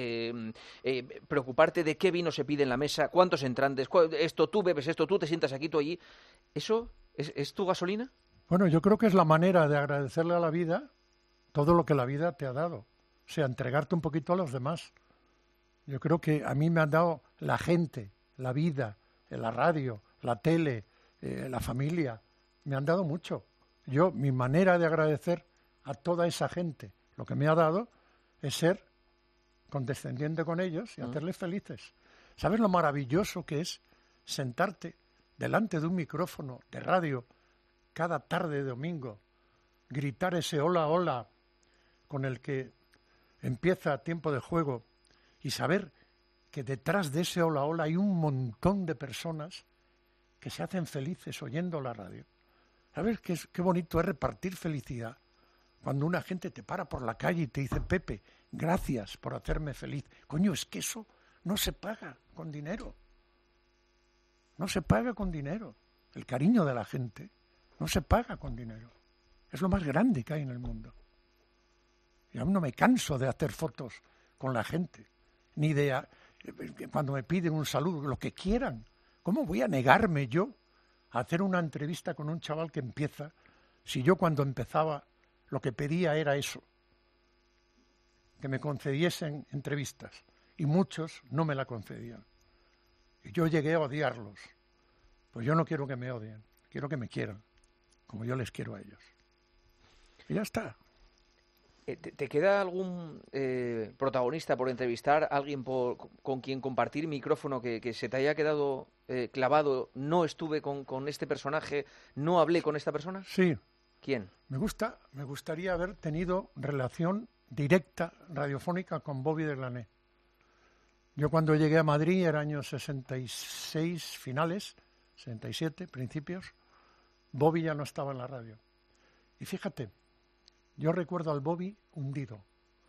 preocuparte de qué vino se pide en la mesa, cuántos entrantes, esto tú bebes, esto tú te sientas aquí, tú allí? Eso ¿Es tu gasolina? Bueno, yo creo que es la manera de agradecerle a la vida todo lo que la vida te ha dado. O sea, entregarte un poquito a los demás. Yo creo que a mí me han dado la gente, la vida, la radio, la tele, la familia. Me han dado mucho. Mi manera de agradecer a toda esa gente lo que me ha dado es ser condescendiente con ellos y hacerles felices. ¿Sabes lo maravilloso que es sentarte delante de un micrófono de radio cada tarde de domingo, gritar ese hola, hola con el que empieza tiempo de juego y saber que detrás de ese hola, hola hay un montón de personas que se hacen felices oyendo la radio? ¿Sabes qué bonito es repartir felicidad? Cuando una gente te para por la calle y te dice, Pepe, gracias por hacerme feliz. Coño, es que eso no se paga con dinero. No se paga con dinero. El cariño de la gente no se paga con dinero. Es lo más grande que hay en el mundo. Y aún no me canso de hacer fotos con la gente, ni de cuando me piden un saludo, lo que quieran. ¿Cómo voy a negarme yo a hacer una entrevista con un chaval que empieza, si yo cuando empezaba lo que pedía era eso, que me concediesen entrevistas, y muchos no me la concedían? Y yo llegué a odiarlos. Pues yo no quiero que me odien, quiero que me quieran, como yo les quiero a ellos. Y ya está. ¿Te queda algún protagonista por entrevistar, alguien con quien compartir micrófono que se te haya quedado clavado? ¿No estuve con este personaje, no hablé con esta persona? Sí. ¿Quién? Me gustaría haber tenido relación directa radiofónica con Bobby de Glané. Yo cuando llegué a Madrid era años 66 finales, 67 principios, Bobby ya no estaba en la radio. Y fíjate, yo recuerdo al Bobby hundido.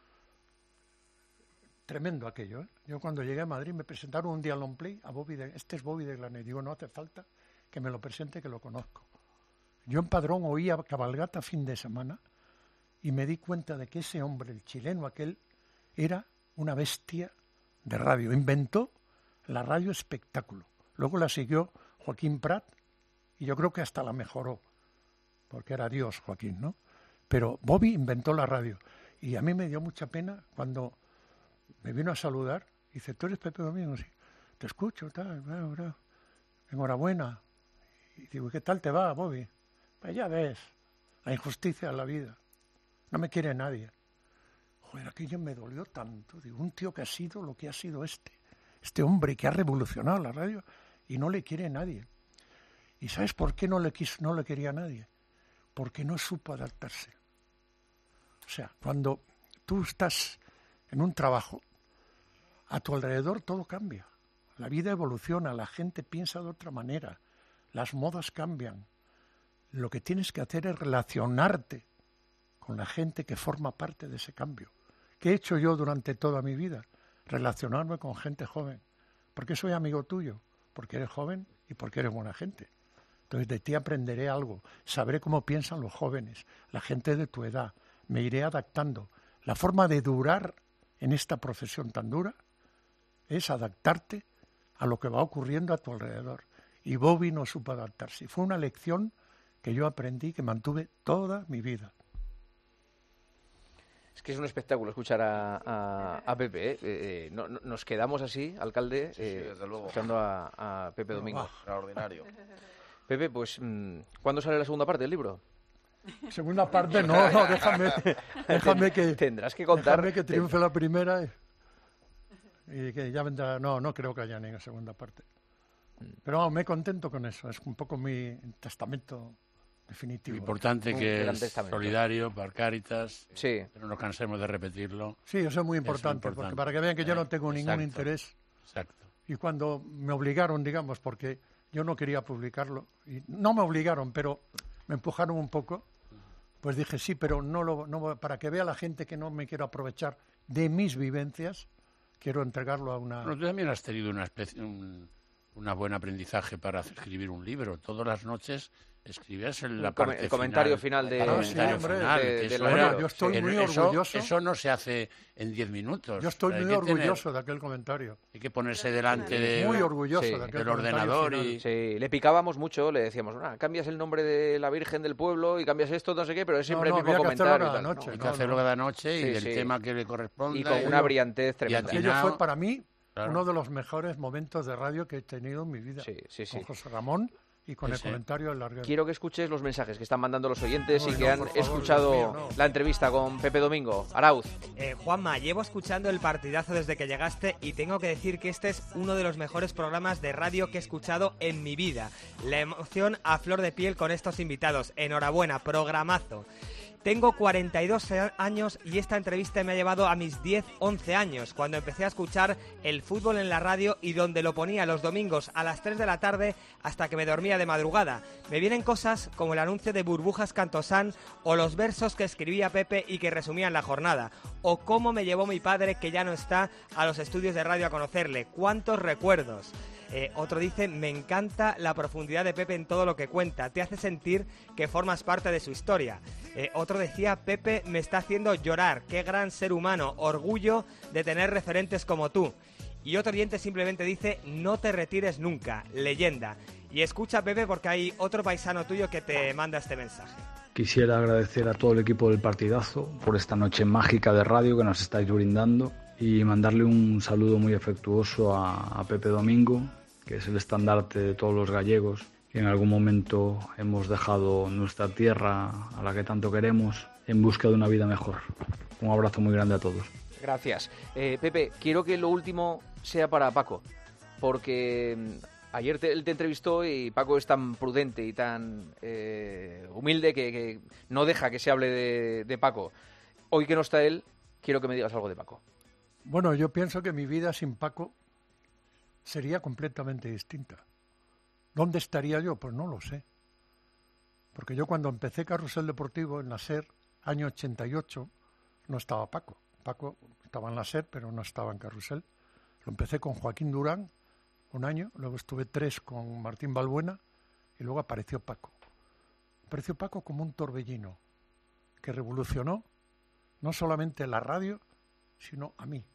Tremendo aquello, ¿eh? Yo cuando llegué a Madrid me presentaron un día al Longplay a Bobby este es Bobby de Glané. Digo, no hace falta que me lo presente, que lo conozco. Yo en Padrón oía Cabalgata fin de semana y me di cuenta de que ese hombre, el chileno aquel, era una bestia de radio. Inventó la radio espectáculo. Luego la siguió Joaquín Prat y yo creo que hasta la mejoró, porque era Dios Joaquín, ¿no? Pero Bobby inventó la radio. Y a mí me dio mucha pena cuando me vino a saludar. Dice, ¿tú eres Pepe Domingo? Sí. Te escucho, tal, enhorabuena. Y digo, ¿qué tal te va, Bobby? Pues ya ves, la injusticia de la vida. No me quiere nadie. Joder, aquello me dolió tanto. Digo, un tío que ha sido lo que ha sido este hombre que ha revolucionado la radio y no le quiere nadie. ¿Y sabes por qué no le quería nadie? Porque no supo adaptarse. O sea, cuando tú estás en un trabajo, a tu alrededor todo cambia. La vida evoluciona, la gente piensa de otra manera, las modas cambian. Lo que tienes que hacer es relacionarte con la gente que forma parte de ese cambio. ¿Qué he hecho yo durante toda mi vida? Relacionarme con gente joven. ¿Por qué soy amigo tuyo? Porque eres joven y porque eres buena gente. Entonces de ti aprenderé algo, sabré cómo piensan los jóvenes, la gente de tu edad, me iré adaptando. La forma de durar en esta profesión tan dura es adaptarte a lo que va ocurriendo a tu alrededor. Y Bobby no supo adaptarse. Y fue una lección que yo aprendí, que mantuve toda mi vida. Es que es un espectáculo escuchar a Pepe, ¿eh? Nos quedamos así, alcalde, sí, desde luego. Escuchando a Pepe Domingo. Extraordinario. Pepe, pues, ¿cuándo sale la segunda parte del libro? Segunda parte no, déjame que... Tendrás que contar... Déjame que triunfe la primera y que ya vendrá... No creo que haya ninguna segunda parte. Pero vamos, me contento con eso, es un poco mi testamento definitivo. Lo importante que es solidario, para Cáritas, sí. Pero no cansemos de repetirlo. Sí, eso es muy importante, porque para que vean que yo no tengo ningún interés. Exacto. Y cuando me obligaron, digamos, porque yo no quería publicarlo, y no me obligaron, pero me empujaron un poco, pues dije sí, pero no para que vea la gente que no me quiero aprovechar de mis vivencias, quiero entregarlo a una... Bueno, tú también has tenido una un buen aprendizaje para escribir un libro. Todas las noches escribías en la parte el comentario final de... Yo estoy muy orgulloso. Eso no se hace en 10 minutos. Yo estoy muy orgulloso de aquel comentario. Hay que ponerse delante muy orgulloso de aquel del ordenador. Sí, le picábamos mucho, le decíamos, cambias el nombre de la Virgen del Pueblo y cambias esto, no sé qué, pero es siempre el mismo comentario. Hay que hacerlo cada noche y del tema que le corresponde. Y con una brillantez tremenda. Aquello fue para mí uno de los mejores momentos de radio que he tenido en mi vida. Sí. Con José Ramón y con el comentario del Larguero. Quiero que escuches los mensajes que están mandando los oyentes y que han escuchado la entrevista con Pepe Domingo. Arauz. Juanma, llevo escuchando el partidazo desde que llegaste y tengo que decir que este es uno de los mejores programas de radio que he escuchado en mi vida. La emoción a flor de piel con estos invitados. Enhorabuena, programazo. Tengo 42 años y esta entrevista me ha llevado a mis 10-11 años, cuando empecé a escuchar el fútbol en la radio y donde lo ponía los domingos a las 3 de la tarde hasta que me dormía de madrugada. Me vienen cosas como el anuncio de Burbujas Cantosán o los versos que escribía Pepe y que resumían la jornada. O cómo me llevó mi padre, que ya no está, a los estudios de radio a conocerle. ¡Cuántos recuerdos! Otro dice, me encanta la profundidad de Pepe en todo lo que cuenta, te hace sentir que formas parte de su historia. Otro decía, Pepe me está haciendo llorar, qué gran ser humano, orgullo de tener referentes como tú. Y otro oyente simplemente dice, no te retires nunca, leyenda. Y escucha, Pepe, porque hay otro paisano tuyo que te manda este mensaje. Quisiera agradecer a todo el equipo del partidazo por esta noche mágica de radio que nos estáis brindando y mandarle un saludo muy afectuoso a Pepe Domingo, que es el estandarte de todos los gallegos, que en algún momento hemos dejado nuestra tierra a la que tanto queremos en busca de una vida mejor. Un abrazo muy grande a todos. Gracias. Pepe, quiero que lo último sea para Paco, porque ayer él te entrevistó y Paco es tan prudente y tan humilde que no deja que se hable de Paco. Hoy que no está él, quiero que me digas algo de Paco. Bueno, yo pienso que mi vida sin Paco sería completamente distinta. ¿Dónde estaría yo? Pues no lo sé. Porque yo cuando empecé Carrusel Deportivo en la SER, año 88, no estaba Paco. Paco estaba en la SER, pero no estaba en Carrusel. Lo empecé con Joaquín Durán, un año, luego estuve 3 con Martín Balbuena, y luego apareció Paco. Apareció Paco como un torbellino, que revolucionó no solamente la radio, sino a mí.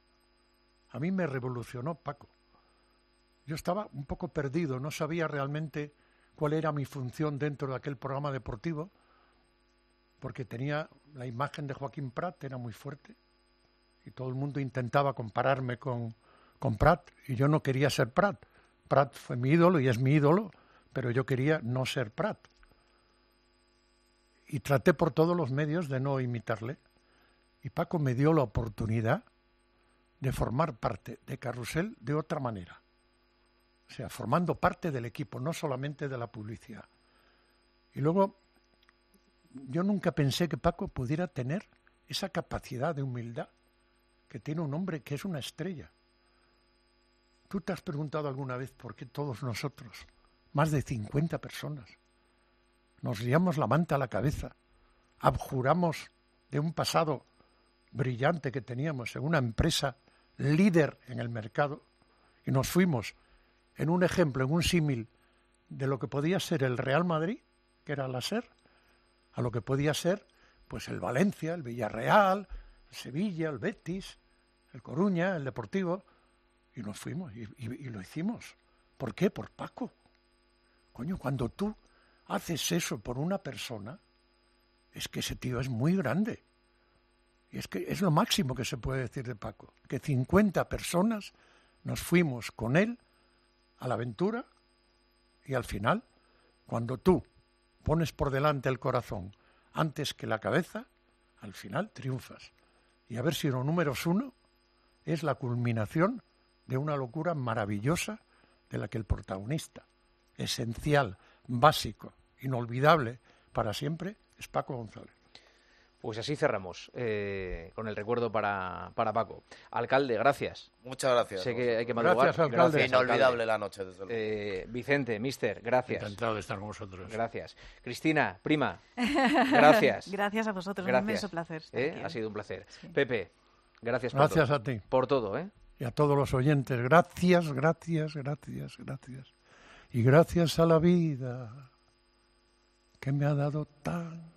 A mí me revolucionó Paco. Yo estaba un poco perdido, no sabía realmente cuál era mi función dentro de aquel programa deportivo, porque tenía la imagen de Joaquín Prat, era muy fuerte, y todo el mundo intentaba compararme con Prat, y yo no quería ser Prat. Prat fue mi ídolo y es mi ídolo, pero yo quería no ser Prat. Y traté por todos los medios de no imitarle, y Paco me dio la oportunidad de formar parte de Carrusel de otra manera. O sea, formando parte del equipo, no solamente de la publicidad. Y luego, yo nunca pensé que Paco pudiera tener esa capacidad de humildad que tiene un hombre que es una estrella. ¿Tú te has preguntado alguna vez por qué todos nosotros, más de 50 personas, nos liamos la manta a la cabeza, abjuramos de un pasado brillante que teníamos en una empresa líder en el mercado y nos fuimos en un ejemplo, en un símil de lo que podía ser el Real Madrid, que era la SER, a lo que podía ser pues el Valencia, el Villarreal, el Sevilla, el Betis, el Coruña, el Deportivo, y nos fuimos y lo hicimos. ¿Por qué? Por Paco. Coño, cuando tú haces eso por una persona, es que ese tío es muy grande. Y es que es lo máximo que se puede decir de Paco, que 50 personas nos fuimos con él a la aventura y al final, cuando tú pones por delante el corazón antes que la cabeza, al final triunfas. Y haber sido números 1 es la culminación de una locura maravillosa de la que el protagonista, esencial, básico, inolvidable para siempre, es Paco González. Pues así cerramos, con el recuerdo para Paco. Alcalde, gracias. Muchas gracias. Sé que hay que madrugar. Gracias, alcalde. Gracias, inolvidable la noche, desde luego. Vicente, mister, gracias. Encantado de estar con vosotros. Gracias. Cristina, prima, gracias. Gracias a vosotros, Gracias. un inmenso placer. Ha sido un placer. Sí. Pepe, gracias a ti. Por todo, ¿eh? y a todos los oyentes, gracias, gracias, gracias, gracias. Y gracias a la vida que me ha dado tan